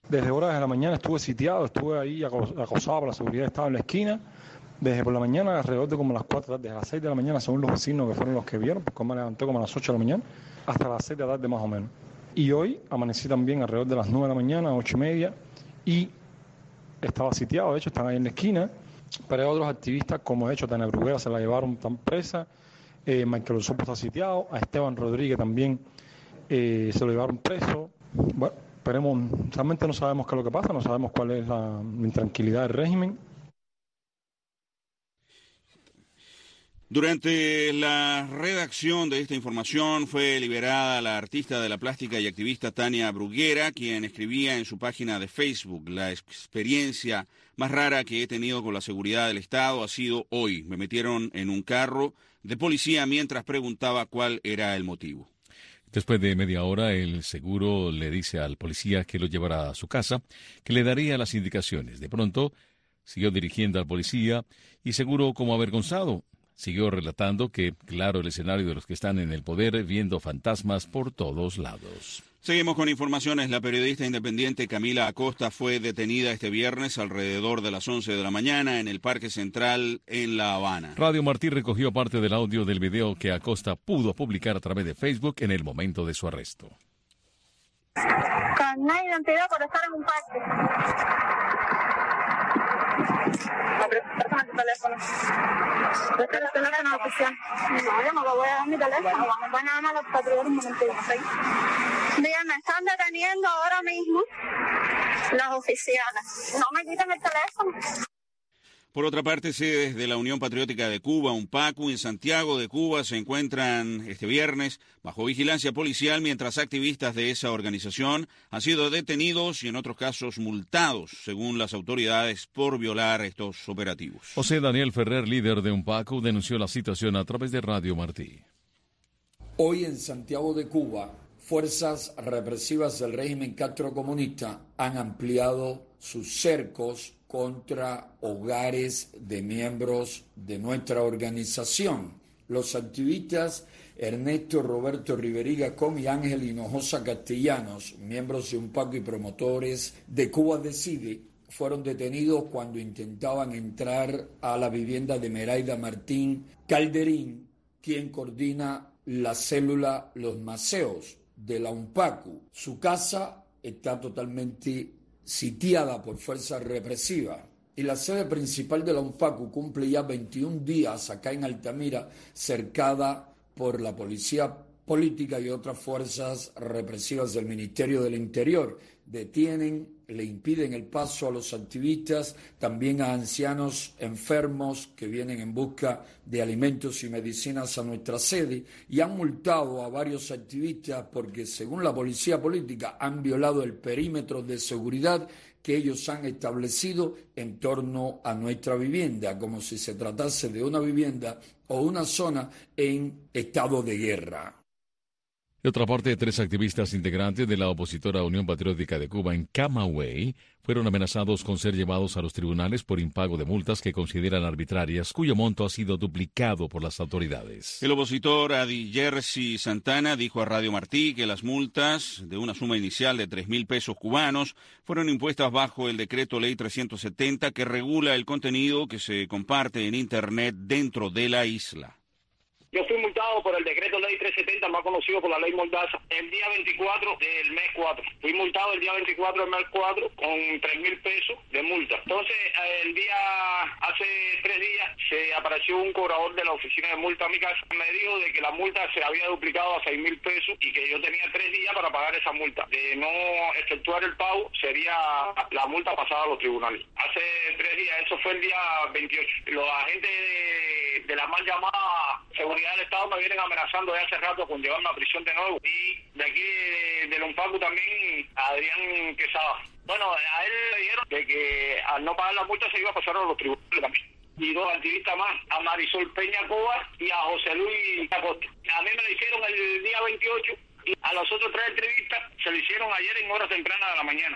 Desde horas de la mañana estuve sitiado, estuve ahí acosado por la seguridad, estaba en la esquina. Desde por la mañana, alrededor de como las cuatro, desde las seis de la mañana, según los vecinos que fueron los que vieron, porque me levanté como a las ocho de la mañana, hasta las seis de la tarde más o menos. Y hoy amanecí también alrededor de las nueve de la mañana, ocho y media, y estaba sitiado, de hecho están ahí en la esquina, pero hay otros activistas, como de hecho Tania Bruguera se la llevaron tan presa, eh, Michael Osopo está sitiado, a Esteban Rodríguez también eh, se lo llevaron preso. Bueno, esperemos, realmente no sabemos qué es lo que pasa, no sabemos cuál es la intranquilidad del régimen. Durante la redacción de esta información fue liberada la artista de la plástica y activista Tania Bruguera, quien escribía en su página de Facebook: la experiencia más rara que he tenido con la seguridad del Estado ha sido hoy. Me metieron en un carro de policía mientras preguntaba cuál era el motivo. Después de media hora, el seguro le dice al policía que lo llevará a su casa, que le daría las indicaciones. De pronto, siguió dirigiendo al policía y seguro como avergonzado. Siguió relatando que, claro, el escenario de los que están en el poder viendo fantasmas por todos lados. Seguimos con informaciones. La periodista independiente Camila Acosta fue detenida este viernes alrededor de las once de la mañana en el Parque Central en La Habana. Radio Martí recogió parte del audio del video que Acosta pudo publicar a través de Facebook en el momento de su arresto. Con una identidad por estar en un parque. Préstame tu teléfono. Préstame el teléfono oficial. No, yo no lo voy a dar mi teléfono. Van a llamar a los patrulleros un momentito. Díganme, me están deteniendo ahora mismo las oficiales. No me quiten el teléfono. Por otra parte, sedes de la Unión Patriótica de Cuba, UNPACU, en Santiago de Cuba, se encuentran este viernes bajo vigilancia policial, mientras activistas de esa organización han sido detenidos y en otros casos multados, según las autoridades, por violar estos operativos. José Daniel Ferrer, líder de UNPACU, denunció la situación a través de Radio Martí. Hoy en Santiago de Cuba, fuerzas represivas del régimen castrocomunista han ampliado sus cercos contra hogares de miembros de nuestra organización. Los activistas Ernesto Roberto Riveriga Con y Ángel Hinojosa Castellanos, miembros de UNPACU y promotores de Cuba Decide, fueron detenidos cuando intentaban entrar a la vivienda de Meraida Martín Calderín, quien coordina la célula Los Maceos de la UNPACU. Su casa está totalmente sitiada por fuerzas represivas y la sede principal de la UNPACU cumple ya veintiún días acá en Altamira, cercada por la policía política y otras fuerzas represivas del Ministerio del Interior. Detienen, le impiden el paso a los activistas, también a ancianos enfermos que vienen en busca de alimentos y medicinas a nuestra sede, y han multado a varios activistas porque, según la policía política, han violado el perímetro de seguridad que ellos han establecido en torno a nuestra vivienda, como si se tratase de una vivienda o una zona en estado de guerra. De otra parte, tres activistas integrantes de la opositora Unión Patriótica de Cuba en Camagüey fueron amenazados con ser llevados a los tribunales por impago de multas que consideran arbitrarias, cuyo monto ha sido duplicado por las autoridades. El opositor Adi Jersey Santana dijo a Radio Martí que las multas, de una suma inicial de tres mil pesos cubanos, fueron impuestas bajo el decreto ley trescientos setenta que regula el contenido que se comparte en Internet dentro de la isla. Yo fui multado por el decreto ley trescientos setenta, más conocido por la ley Mordaza, el día veinticuatro del mes cuatro. Fui multado el día veinticuatro del mes cuatro con tres mil pesos de multa. Entonces, el día, hace tres días, se apareció un cobrador de la oficina de multa a mi casa. Me dijo de que la multa se había duplicado a seis mil pesos y que yo tenía tres días para pagar esa multa. De no efectuar el pago, sería la multa pasada a los tribunales. Hace tres días, eso fue el día veintiocho. Los agentes de, de la mal llamada seguridad del Estado me vienen amenazando de hace rato con llevarme a prisión de nuevo, y de aquí de, de UNPACU también a Adrián Quesada. Bueno, a él le dijeron de que al no pagar la multa se iba a pasar a los tribunales también. Y dos activistas más, a Marisol Peña Coba y a José Luis Acosta. A mí me lo hicieron el día veintiocho y a los otros tres activistas se lo hicieron ayer en horas tempranas de la mañana.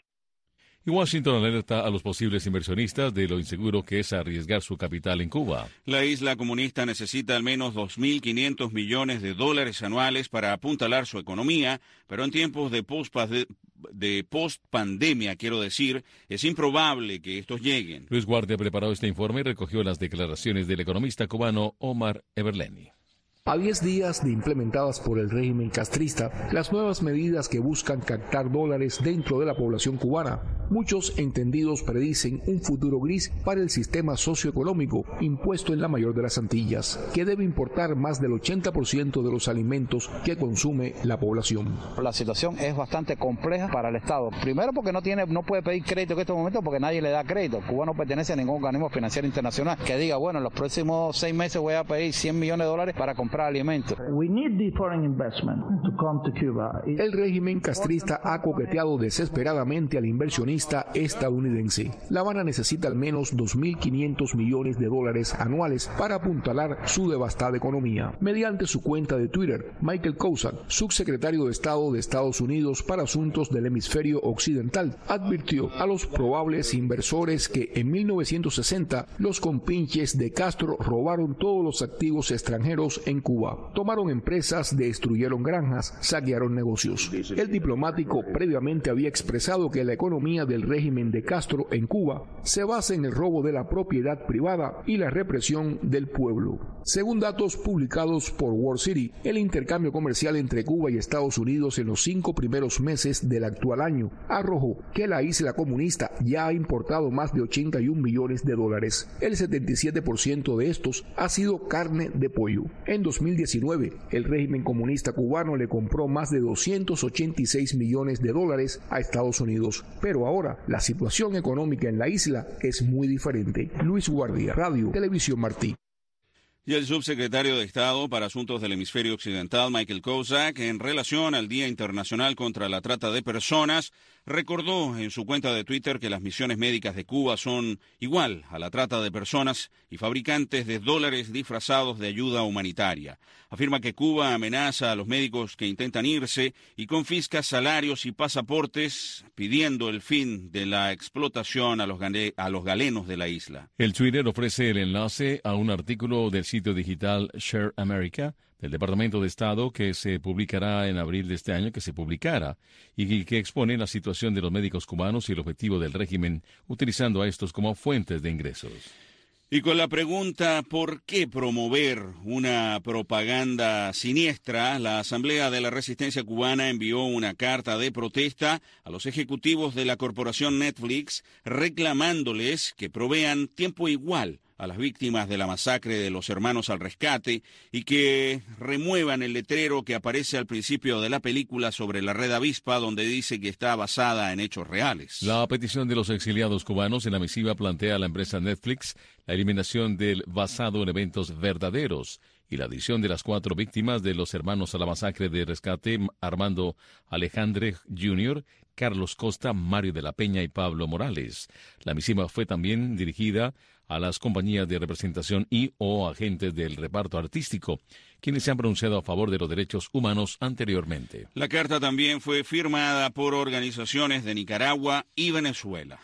Y Washington alerta a los posibles inversionistas de lo inseguro que es arriesgar su capital en Cuba. La isla comunista necesita al menos dos mil quinientos millones de dólares anuales para apuntalar su economía, pero en tiempos de de post-pandemia, quiero decir, es improbable que estos lleguen. Luis Guardia preparó este informe y recogió las declaraciones del economista cubano Omar Everleni. A diez días de implementadas por el régimen castrista, las nuevas medidas que buscan captar dólares dentro de la población cubana, muchos entendidos predicen un futuro gris para el sistema socioeconómico impuesto en la mayor de las Antillas, que debe importar más del ochenta por ciento de los alimentos que consume la población. La situación es bastante compleja para el Estado. Primero porque no tiene, no puede pedir crédito en estos momentos porque nadie le da crédito. Cuba no pertenece a ningún organismo financiero internacional que diga, bueno, en los próximos seis meses voy a pedir cien millones de dólares para comprar alimentos. El régimen castrista ha coqueteado desesperadamente al inversionista estadounidense. La Habana necesita al menos dos mil quinientos millones de dólares anuales para apuntalar su devastada economía. Mediante su cuenta de Twitter, Michael Kozak, subsecretario de Estado de Estados Unidos para Asuntos del Hemisferio Occidental, advirtió a los probables inversores que en mil novecientos sesenta los compinches de Castro robaron todos los activos extranjeros en Cuba. Tomaron empresas, destruyeron granjas, saquearon negocios. El diplomático previamente había expresado que la economía del régimen de Castro en Cuba se basa en el robo de la propiedad privada y la represión del pueblo. Según datos publicados por World City, el intercambio comercial entre Cuba y Estados Unidos en los cinco primeros meses del actual año arrojó que la isla comunista ya ha importado más de ochenta y un millones de dólares. El setenta y siete por ciento de estos ha sido carne de pollo. En dos mil diecinueve, el régimen comunista cubano le compró más de doscientos ochenta y seis millones de dólares a Estados Unidos. Pero ahora, la situación económica en la isla es muy diferente. Luis Guardia, Radio Televisión Martí. Y el subsecretario de Estado para Asuntos del Hemisferio Occidental, Michael Kozak, en relación al Día Internacional contra la Trata de Personas, recordó en su cuenta de Twitter que las misiones médicas de Cuba son igual a la trata de personas y fabricantes de dólares disfrazados de ayuda humanitaria. Afirma que Cuba amenaza a los médicos que intentan irse y confisca salarios y pasaportes, pidiendo el fin de la explotación a los, gane- a los galenos de la isla. El Twitter ofrece el enlace a un artículo del sitio digital Share America del Departamento de Estado que se publicará en abril de este año, que se publicara, y que expone la situación de los médicos cubanos y el objetivo del régimen, utilizando a estos como fuentes de ingresos. Y con la pregunta ¿por qué promover una propaganda siniestra?, la Asamblea de la Resistencia Cubana envió una carta de protesta a los ejecutivos de la corporación Netflix reclamándoles que provean tiempo igual a las víctimas de la masacre de los hermanos al rescate y que remuevan el letrero que aparece al principio de la película sobre la red avispa, donde dice que está basada en hechos reales. La petición de los exiliados cubanos en la misiva plantea a la empresa Netflix la eliminación del basado en eventos verdaderos y la adición de las cuatro víctimas de los hermanos a la masacre de rescate, Armando Alejandre junior, Carlos Costa, Mario de la Peña y Pablo Morales. La misiva fue también dirigida a las compañías de representación y o agentes del reparto artístico, quienes se han pronunciado a favor de los derechos humanos anteriormente. La carta también fue firmada por organizaciones de Nicaragua y Venezuela.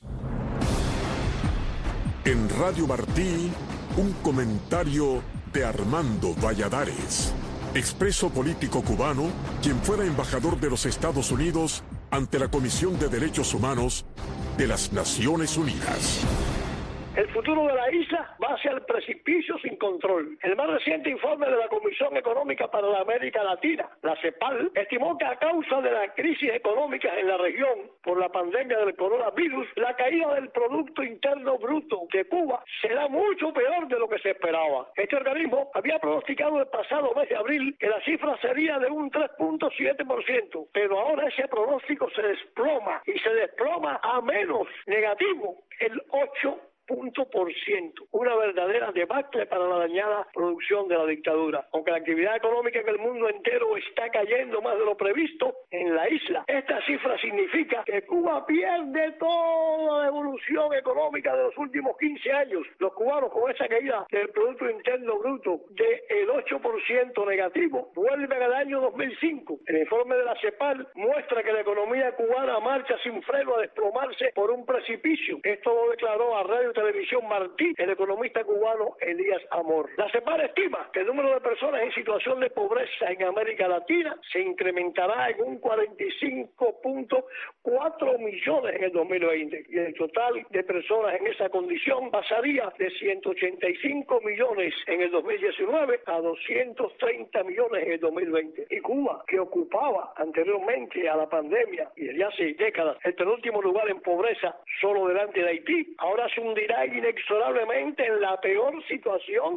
En Radio Martí, un comentario de Armando Valladares, expreso político cubano, quien fuera embajador de los Estados Unidos ante la Comisión de Derechos Humanos de las Naciones Unidas. El futuro de la isla va hacia el precipicio sin control. El más reciente informe de la Comisión Económica para la América Latina, la CEPAL, estimó que a causa de la crisis económica en la región por la pandemia del coronavirus, la caída del Producto Interno Bruto de Cuba será mucho peor de lo que se esperaba. Este organismo había pronosticado el pasado mes de abril que la cifra sería de un tres punto siete por ciento, pero ahora ese pronóstico se desploma y se desploma a menos negativo, el ocho punto por ciento, una verdadera debacle para la dañada producción de la dictadura. Aunque la actividad económica en el mundo entero está cayendo más de lo previsto, en la isla esta cifra significa que Cuba pierde toda la evolución económica de los últimos quince años. Los cubanos, con esa caída del Producto Interno Bruto del ocho por ciento negativo, vuelven al año dos mil cinco. El informe de la CEPAL muestra que la economía cubana marcha sin freno a desplomarse por un precipicio. Esto lo declaró a Radio Televisión Martí, el economista cubano Elías Amor. La CEPAL estima que el número de personas en situación de pobreza en América Latina se incrementará en un cuarenta y cinco punto cuatro millones en el dos mil veinte y el total de personas en esa condición pasaría de ciento ochenta y cinco millones en el dos mil diecinueve a doscientos treinta millones en el dos mil veinte. Y Cuba, que ocupaba anteriormente a la pandemia y desde hace décadas el penúltimo lugar en pobreza solo delante de Haití, ahora se hundirá inexorablemente en la peor situación.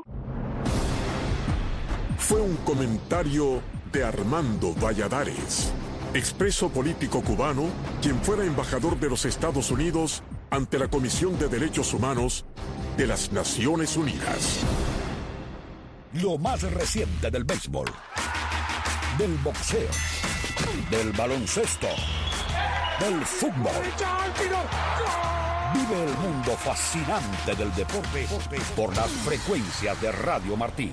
Fue un comentario de Armando Valladares, expreso político cubano, quien fuera embajador de los Estados Unidos ante la Comisión de Derechos Humanos de las Naciones Unidas. Lo más reciente del béisbol, del boxeo, del baloncesto, del fútbol. Vive el mundo fascinante del deporte por las frecuencias de Radio Martí.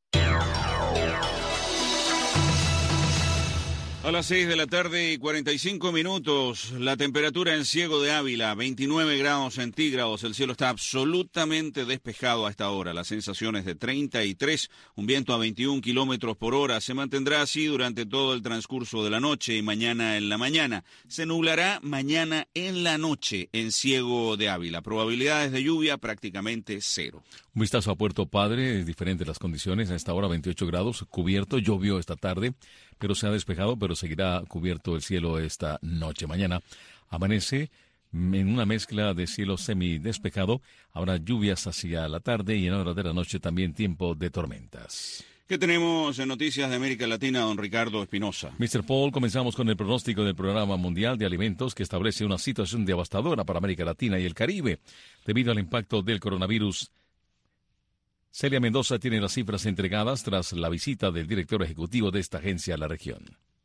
A las seis de la tarde y cuarenta y cinco minutos, la temperatura en Ciego de Ávila, veintinueve grados centígrados. El cielo está absolutamente despejado a esta hora. Las sensaciones de treinta y tres, un viento a veintiún kilómetros por hora. Se mantendrá así durante todo el transcurso de la noche y mañana en la mañana. Se nublará mañana en la noche en Ciego de Ávila. Probabilidades de lluvia prácticamente cero. Un vistazo a Puerto Padre, es diferente las condiciones. A esta hora veintiocho grados, cubierto, llovió esta tarde, pero se ha despejado, pero seguirá cubierto el cielo esta noche. Mañana amanece en una mezcla de cielo semidespejado. Habrá lluvias hacia la tarde y en horas de la noche también tiempo de tormentas. ¿Qué tenemos en Noticias de América Latina, don Ricardo Espinosa? mister Paul, comenzamos con el pronóstico del Programa Mundial de Alimentos, que establece una situación devastadora para América Latina y el Caribe debido al impacto del coronavirus. Celia Mendoza tiene las cifras entregadas tras la visita del director ejecutivo de esta agencia a la región.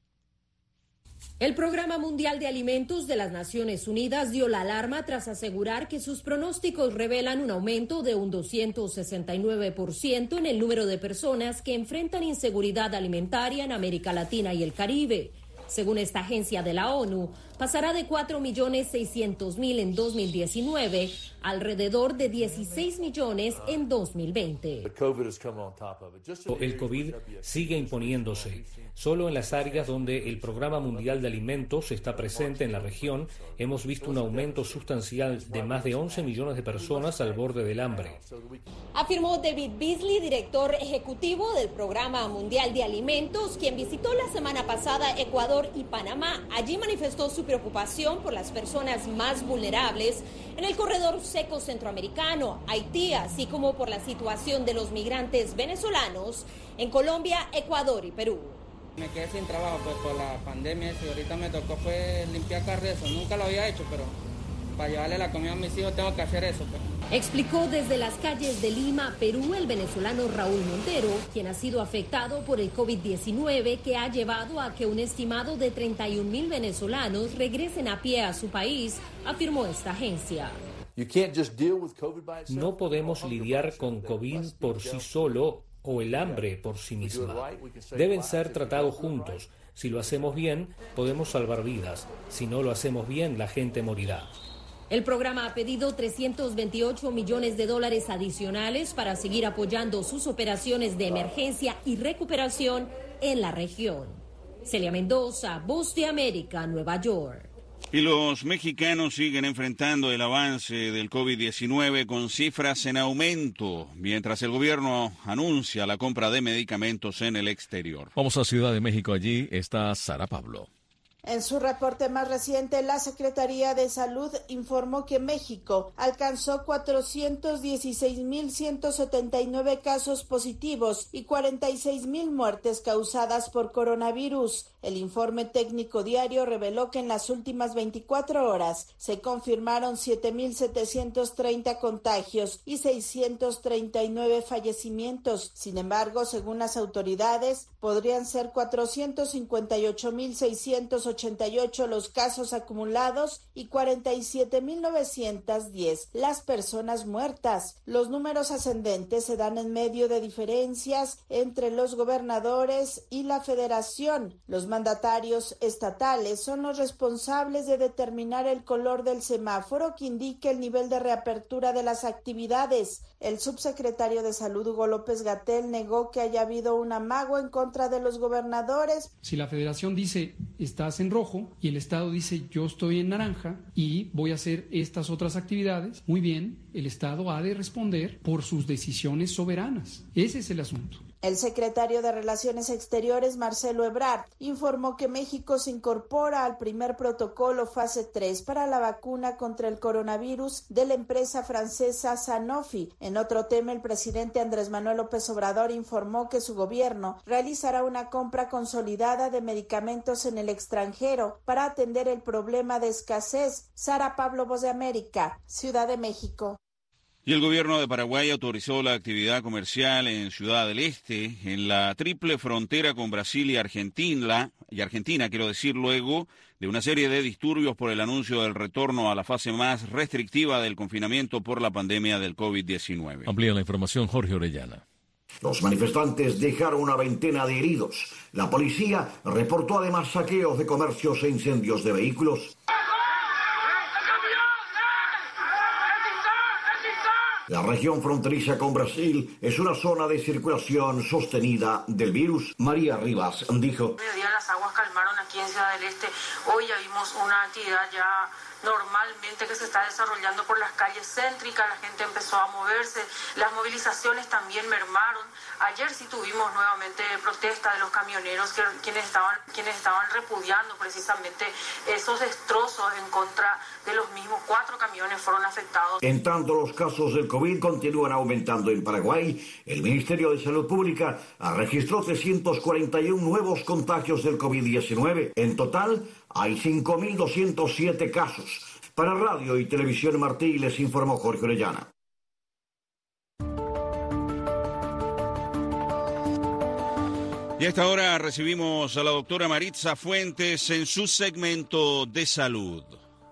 El Programa Mundial de Alimentos de las Naciones Unidas dio la alarma tras asegurar que sus pronósticos revelan un aumento de un doscientos sesenta y nueve por ciento en el número de personas que enfrentan inseguridad alimentaria en América Latina y el Caribe. Según esta agencia de la ONU, pasará de cuatro millones seiscientos mil en dos mil diecinueve a alrededor de dieciséis millones en dos mil veinte. El COVID sigue imponiéndose. Solo en las áreas donde el Programa Mundial de Alimentos está presente en la región, hemos visto un aumento sustancial de más de once millones de personas al borde del hambre. Afirmó David Beasley, director ejecutivo del Programa Mundial de Alimentos, quien visitó la semana pasada Ecuador y Panamá. Allí manifestó su preocupación por las personas más vulnerables en el corredor seco centroamericano, Haití, así como por la situación de los migrantes venezolanos en Colombia, Ecuador y Perú. Me quedé sin trabajo pues por la pandemia y ahorita me tocó pues limpiar carrizos. Nunca lo había hecho, pero para llevarle la comida a mis hijos tengo que hacer eso. Pues. Explicó desde las calles de Lima, Perú, el venezolano Raúl Montero, quien ha sido afectado por el COVID diecinueve, que ha llevado a que un estimado de treinta y un mil venezolanos regresen a pie a su país, afirmó esta agencia. No podemos lidiar con COVID por sí solo o el hambre por sí misma. Deben ser tratados juntos. Si lo hacemos bien, podemos salvar vidas. Si no lo hacemos bien, la gente morirá. El programa ha pedido trescientos veintiocho millones de dólares adicionales para seguir apoyando sus operaciones de emergencia y recuperación en la región. Celia Mendoza, Voz de América, Nueva York. Y los mexicanos siguen enfrentando el avance del COVID diecinueve con cifras en aumento, mientras el gobierno anuncia la compra de medicamentos en el exterior. Vamos a Ciudad de México, allí está Sara Pablo. En su reporte más reciente, la Secretaría de Salud informó que México alcanzó cuatrocientos dieciséis mil ciento setenta y nueve casos positivos y cuarenta y seis mil muertes causadas por coronavirus. El informe técnico diario reveló que en las últimas veinticuatro horas se confirmaron siete mil setecientos treinta contagios y seiscientos treinta y nueve fallecimientos. Sin embargo, según las autoridades, podrían ser cuatrocientos cincuenta y ocho mil seiscientos ochenta y ocho los casos acumulados y cuarenta y siete mil novecientos diez las personas muertas. Los números ascendentes se dan en medio de diferencias entre los gobernadores y la federación. Los mandatarios estatales son los responsables de determinar el color del semáforo que indique el nivel de reapertura de las actividades. El subsecretario de Salud, Hugo López-Gatell, negó que haya habido un amago en contra de los gobernadores. Si la federación dice estás en rojo y el estado dice yo estoy en naranja y voy a hacer estas otras actividades, muy bien, el estado ha de responder por sus decisiones soberanas. Ese es el asunto. El secretario de Relaciones Exteriores, Marcelo Ebrard, informó que México se incorpora al primer protocolo fase tres para la vacuna contra el coronavirus de la empresa francesa Sanofi. En otro tema, el presidente Andrés Manuel López Obrador informó que su gobierno realizará una compra consolidada de medicamentos en el extranjero para atender el problema de escasez. Sara Pablo, Voz de América, Ciudad de México. Y el gobierno de Paraguay autorizó la actividad comercial en Ciudad del Este, en la triple frontera con Brasil y Argentina, y Argentina, quiero decir, luego de una serie de disturbios por el anuncio del retorno a la fase más restrictiva del confinamiento por la pandemia del COVID diecinueve. Amplía la información Jorge Orellana. Los manifestantes dejaron una veintena de heridos. La policía reportó además saqueos de comercios e incendios de vehículos. La región fronteriza con Brasil es una zona de circulación sostenida del virus. María Rivas dijo: mediodía las aguas calmaron aquí en Ciudad del Este. Hoy ya vimos una actividad ya normalmente que se está desarrollando por las calles céntricas. La gente empezó a moverse. Las movilizaciones también mermaron. Ayer sí tuvimos nuevamente protesta de los camioneros que, quienes, estaban, quienes estaban repudiando precisamente esos destrozos en contra de los mismos. Cuatro camiones fueron afectados. En tanto, los casos del COVID continúan aumentando en Paraguay. El Ministerio de Salud Pública registró trescientos cuarenta y uno nuevos contagios del COVID diecinueve. En total, hay cinco mil doscientos siete casos. Para Radio y Televisión Martí les informó Jorge Orellana. Y a esta hora recibimos a la doctora Maritza Fuentes en su segmento de salud.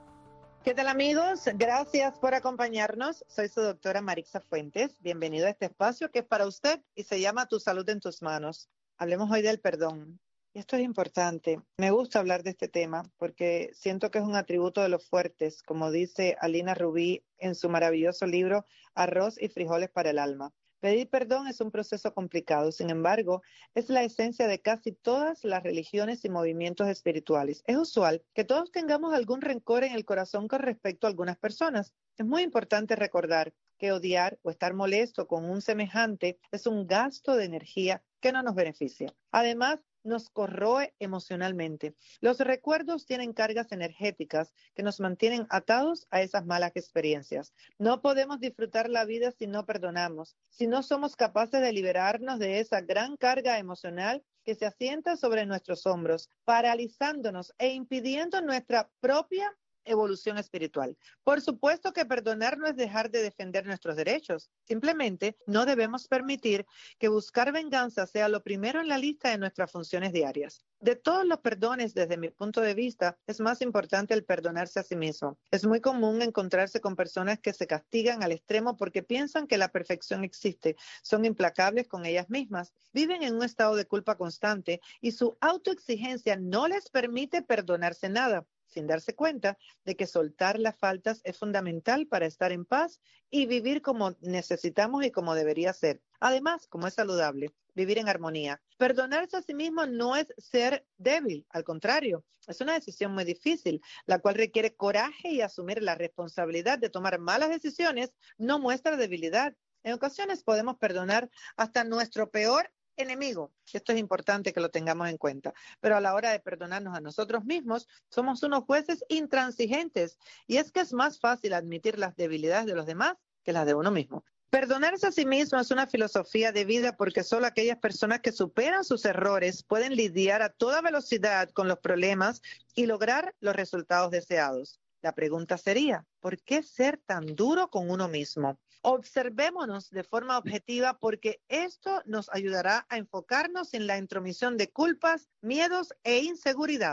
¿Qué tal, amigos? Gracias por acompañarnos. Soy su doctora Maritza Fuentes. Bienvenido a este espacio que es para usted y se llama Tu Salud en Tus Manos. Hablemos hoy del perdón. Y esto es importante. Me gusta hablar de este tema porque siento que es un atributo de los fuertes, como dice Alina Rubí en su maravilloso libro Arroz y frijoles para el alma. Pedir perdón es un proceso complicado, sin embargo, es la esencia de casi todas las religiones y movimientos espirituales. Es usual que todos tengamos algún rencor en el corazón con respecto a algunas personas. Es muy importante recordar que odiar o estar molesto con un semejante es un gasto de energía que no nos beneficia. Además, nos corroe emocionalmente. Los recuerdos tienen cargas energéticas que nos mantienen atados a esas malas experiencias. No podemos disfrutar la vida si no perdonamos, si no somos capaces de liberarnos de esa gran carga emocional que se asienta sobre nuestros hombros, paralizándonos e impidiendo nuestra propia evolución espiritual. Por supuesto que perdonar no es dejar de defender nuestros derechos. Simplemente no debemos permitir que buscar venganza sea lo primero en la lista de nuestras funciones diarias. De todos los perdones, desde mi punto de vista, es más importante el perdonarse a sí mismo. Es muy común encontrarse con personas que se castigan al extremo porque piensan que la perfección existe, son implacables con ellas mismas, viven en un estado de culpa constante y su autoexigencia no les permite perdonarse nada, sin darse cuenta de que soltar las faltas es fundamental para estar en paz y vivir como necesitamos y como debería ser. Además, como es saludable, vivir en armonía. Perdonarse a sí mismo no es ser débil, al contrario, es una decisión muy difícil, la cual requiere coraje y asumir la responsabilidad de tomar malas decisiones no muestra debilidad. En ocasiones podemos perdonar hasta nuestro peor enemigo. Esto es importante que lo tengamos en cuenta. Pero a la hora de perdonarnos a nosotros mismos, somos unos jueces intransigentes. Y es que es más fácil admitir las debilidades de los demás que las de uno mismo. Perdonarse a sí mismo es una filosofía de vida porque solo aquellas personas que superan sus errores pueden lidiar a toda velocidad con los problemas y lograr los resultados deseados. La pregunta sería, ¿por qué ser tan duro con uno mismo? Observémonos de forma objetiva porque esto nos ayudará a enfocarnos en la intromisión de culpas, miedos e inseguridades.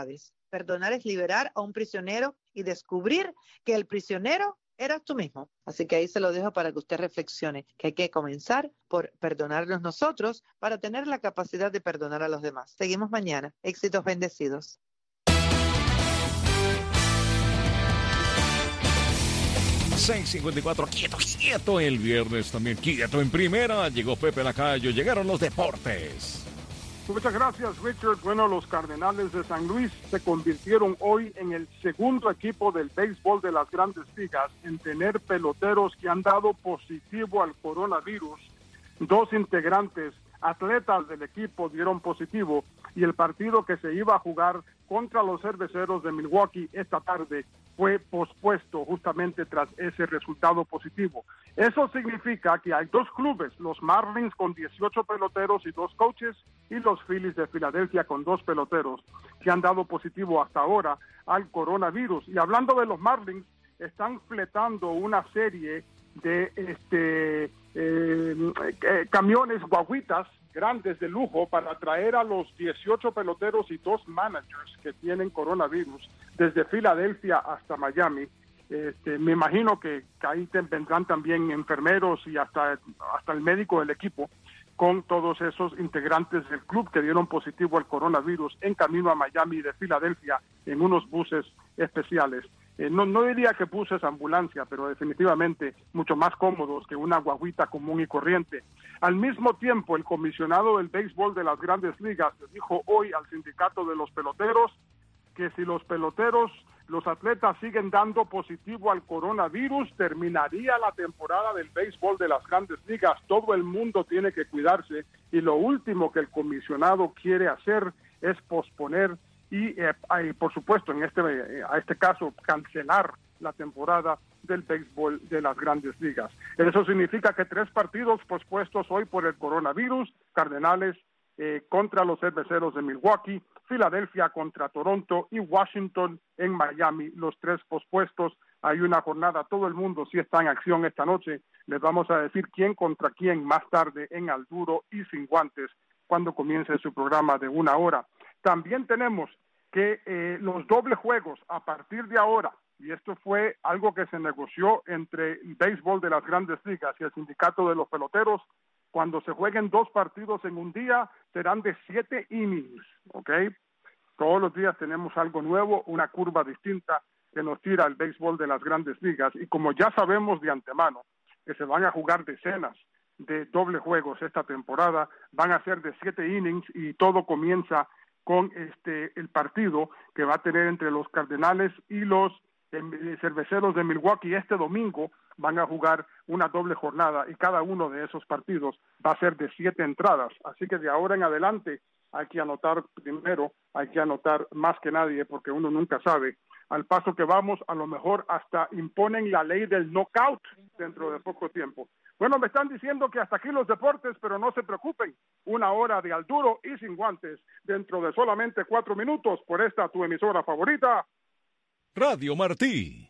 Perdonar es liberar a un prisionero y descubrir que el prisionero eras tú mismo. Así que ahí se lo dejo para que usted reflexione, que hay que comenzar por perdonarnos nosotros para tener la capacidad de perdonar a los demás. Seguimos mañana. Éxitos bendecidos. seis cincuenta y cuatro, quieto, quieto. El viernes también quieto en primera. Llegó Pepe Lacayo, llegaron los deportes. Muchas gracias, Richard. Bueno, los Cardenales de San Luis se convirtieron hoy en el segundo equipo del béisbol de las Grandes Ligas en tener peloteros que han dado positivo al coronavirus. Dos integrantes, atletas del equipo, dieron positivo y el partido que se iba a jugar contra los Cerveceros de Milwaukee esta tarde fue pospuesto justamente tras ese resultado positivo. Eso significa que hay dos clubes, los Marlins con dieciocho peloteros y dos coaches, y los Phillies de Filadelfia con dos peloteros, que han dado positivo hasta ahora al coronavirus. Y hablando de los Marlins, están fletando una serie de este eh, eh, camiones guaguitas grandes de lujo para traer a los dieciocho peloteros y dos managers que tienen coronavirus desde Filadelfia hasta Miami. Este, me imagino que, que ahí vendrán también enfermeros y hasta, hasta el médico del equipo con todos esos integrantes del club que dieron positivo al coronavirus en camino a Miami de Filadelfia en unos buses especiales. Eh, no, no diría que buses ambulancia, pero definitivamente mucho más cómodos que una guaguita común y corriente. Al mismo tiempo, el comisionado del béisbol de las Grandes Ligas le dijo hoy al sindicato de los peloteros que si los peloteros, los atletas siguen dando positivo al coronavirus, terminaría la temporada del béisbol de las Grandes Ligas. Todo el mundo tiene que cuidarse y lo último que el comisionado quiere hacer es posponer y, eh, y por supuesto, en este, eh, a este caso, cancelar la temporada del béisbol de las Grandes Ligas. Eso significa que tres partidos pospuestos hoy por el coronavirus: Cardenales eh, contra los Cerveceros de Milwaukee, Filadelfia contra Toronto y Washington en Miami, los tres pospuestos. Hay una jornada, todo el mundo sí está en acción esta noche. Les vamos a decir quién contra quién más tarde en Al Duro y Sin Guantes, cuando comience su programa de una hora. También tenemos que eh, los dobles juegos a partir de ahora, y esto fue algo que se negoció entre el béisbol de las Grandes Ligas y el sindicato de los peloteros, cuando se jueguen dos partidos en un día, serán de siete innings, ¿ok? Todos los días tenemos algo nuevo, una curva distinta que nos tira el béisbol de las Grandes Ligas, y como ya sabemos de antemano que se van a jugar decenas de doble juegos esta temporada, van a ser de siete innings y todo comienza con este el partido que va a tener entre los Cardenales y los eh, Cerveceros de Milwaukee este domingo. Van a jugar una doble jornada y cada uno de esos partidos va a ser de siete entradas, así que de ahora en adelante hay que anotar primero, hay que anotar más que nadie porque uno nunca sabe. Al paso que vamos, a lo mejor hasta imponen la ley del knockout dentro de poco tiempo. Bueno, me están diciendo que hasta aquí los deportes, pero no se preocupen. Una hora de Al Duro y Sin Guantes dentro de solamente cuatro minutos por esta tu emisora favorita, Radio Martí.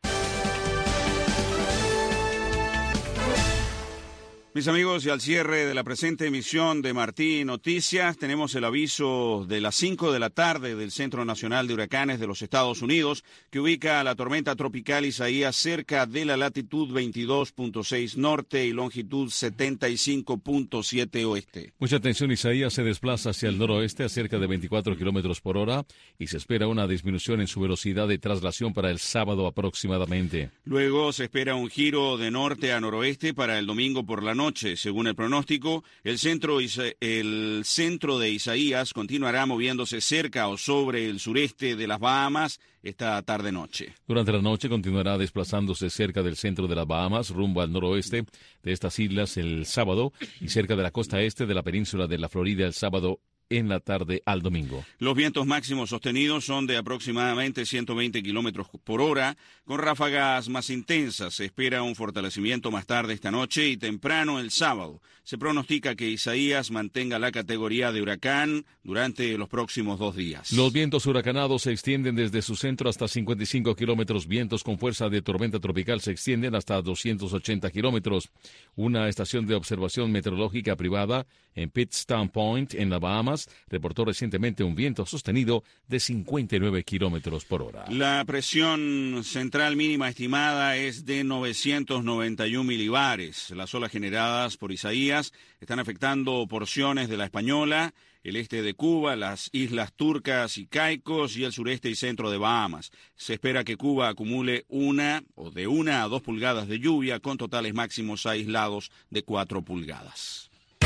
Mis amigos, y al cierre de la presente emisión de Martí Noticias, tenemos el aviso de las cinco de la tarde del Centro Nacional de Huracanes de los Estados Unidos, que ubica a la tormenta tropical Isaías cerca de la latitud veintidós punto seis norte y longitud setenta y cinco punto siete oeste. Mucha atención, Isaías se desplaza hacia el noroeste a cerca de veinticuatro kilómetros por hora y se espera una disminución en su velocidad de traslación para el sábado aproximadamente. Luego se espera un giro de norte a noroeste para el domingo por la noche. Noche, según el pronóstico, el centro, el centro de Isaías continuará moviéndose cerca o sobre el sureste de las Bahamas esta tarde-noche. Durante la noche continuará desplazándose cerca del centro de las Bahamas, rumbo al noroeste de estas islas el sábado y cerca de la costa este de la península de la Florida el sábado en la tarde al domingo. Los vientos máximos sostenidos son de aproximadamente ciento veinte kilómetros por hora, con ráfagas más intensas. Se espera un fortalecimiento más tarde esta noche y temprano el sábado. Se pronostica que Isaías mantenga la categoría de huracán durante los próximos dos días. Los vientos huracanados se extienden desde su centro hasta cincuenta y cinco kilómetros. Vientos con fuerza de tormenta tropical se extienden hasta doscientos ochenta kilómetros. Una estación de observación meteorológica privada en Pittston Point, en las Bahamas, Caracas reportó recientemente un viento sostenido de cincuenta y nueve kilómetros por hora. La presión central mínima estimada es de novecientos noventa y uno milibares. Las olas generadas por Isaías están afectando porciones de la Española, el este de Cuba, las islas Turcas y Caicos y el sureste y centro de Bahamas. Se espera que Cuba acumule una o de una a dos pulgadas de lluvia con totales máximos aislados de cuatro pulgadas.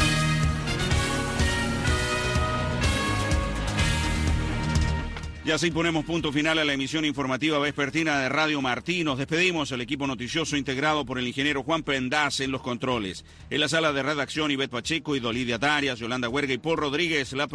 Y así ponemos punto final a la emisión informativa vespertina de Radio Martí. Nos despedimos, el equipo noticioso integrado por el ingeniero Juan Pendaz en los controles. En la sala de redacción, Ivette Pacheco y Dolidia Darias, Yolanda Huerga y Paul Rodríguez. La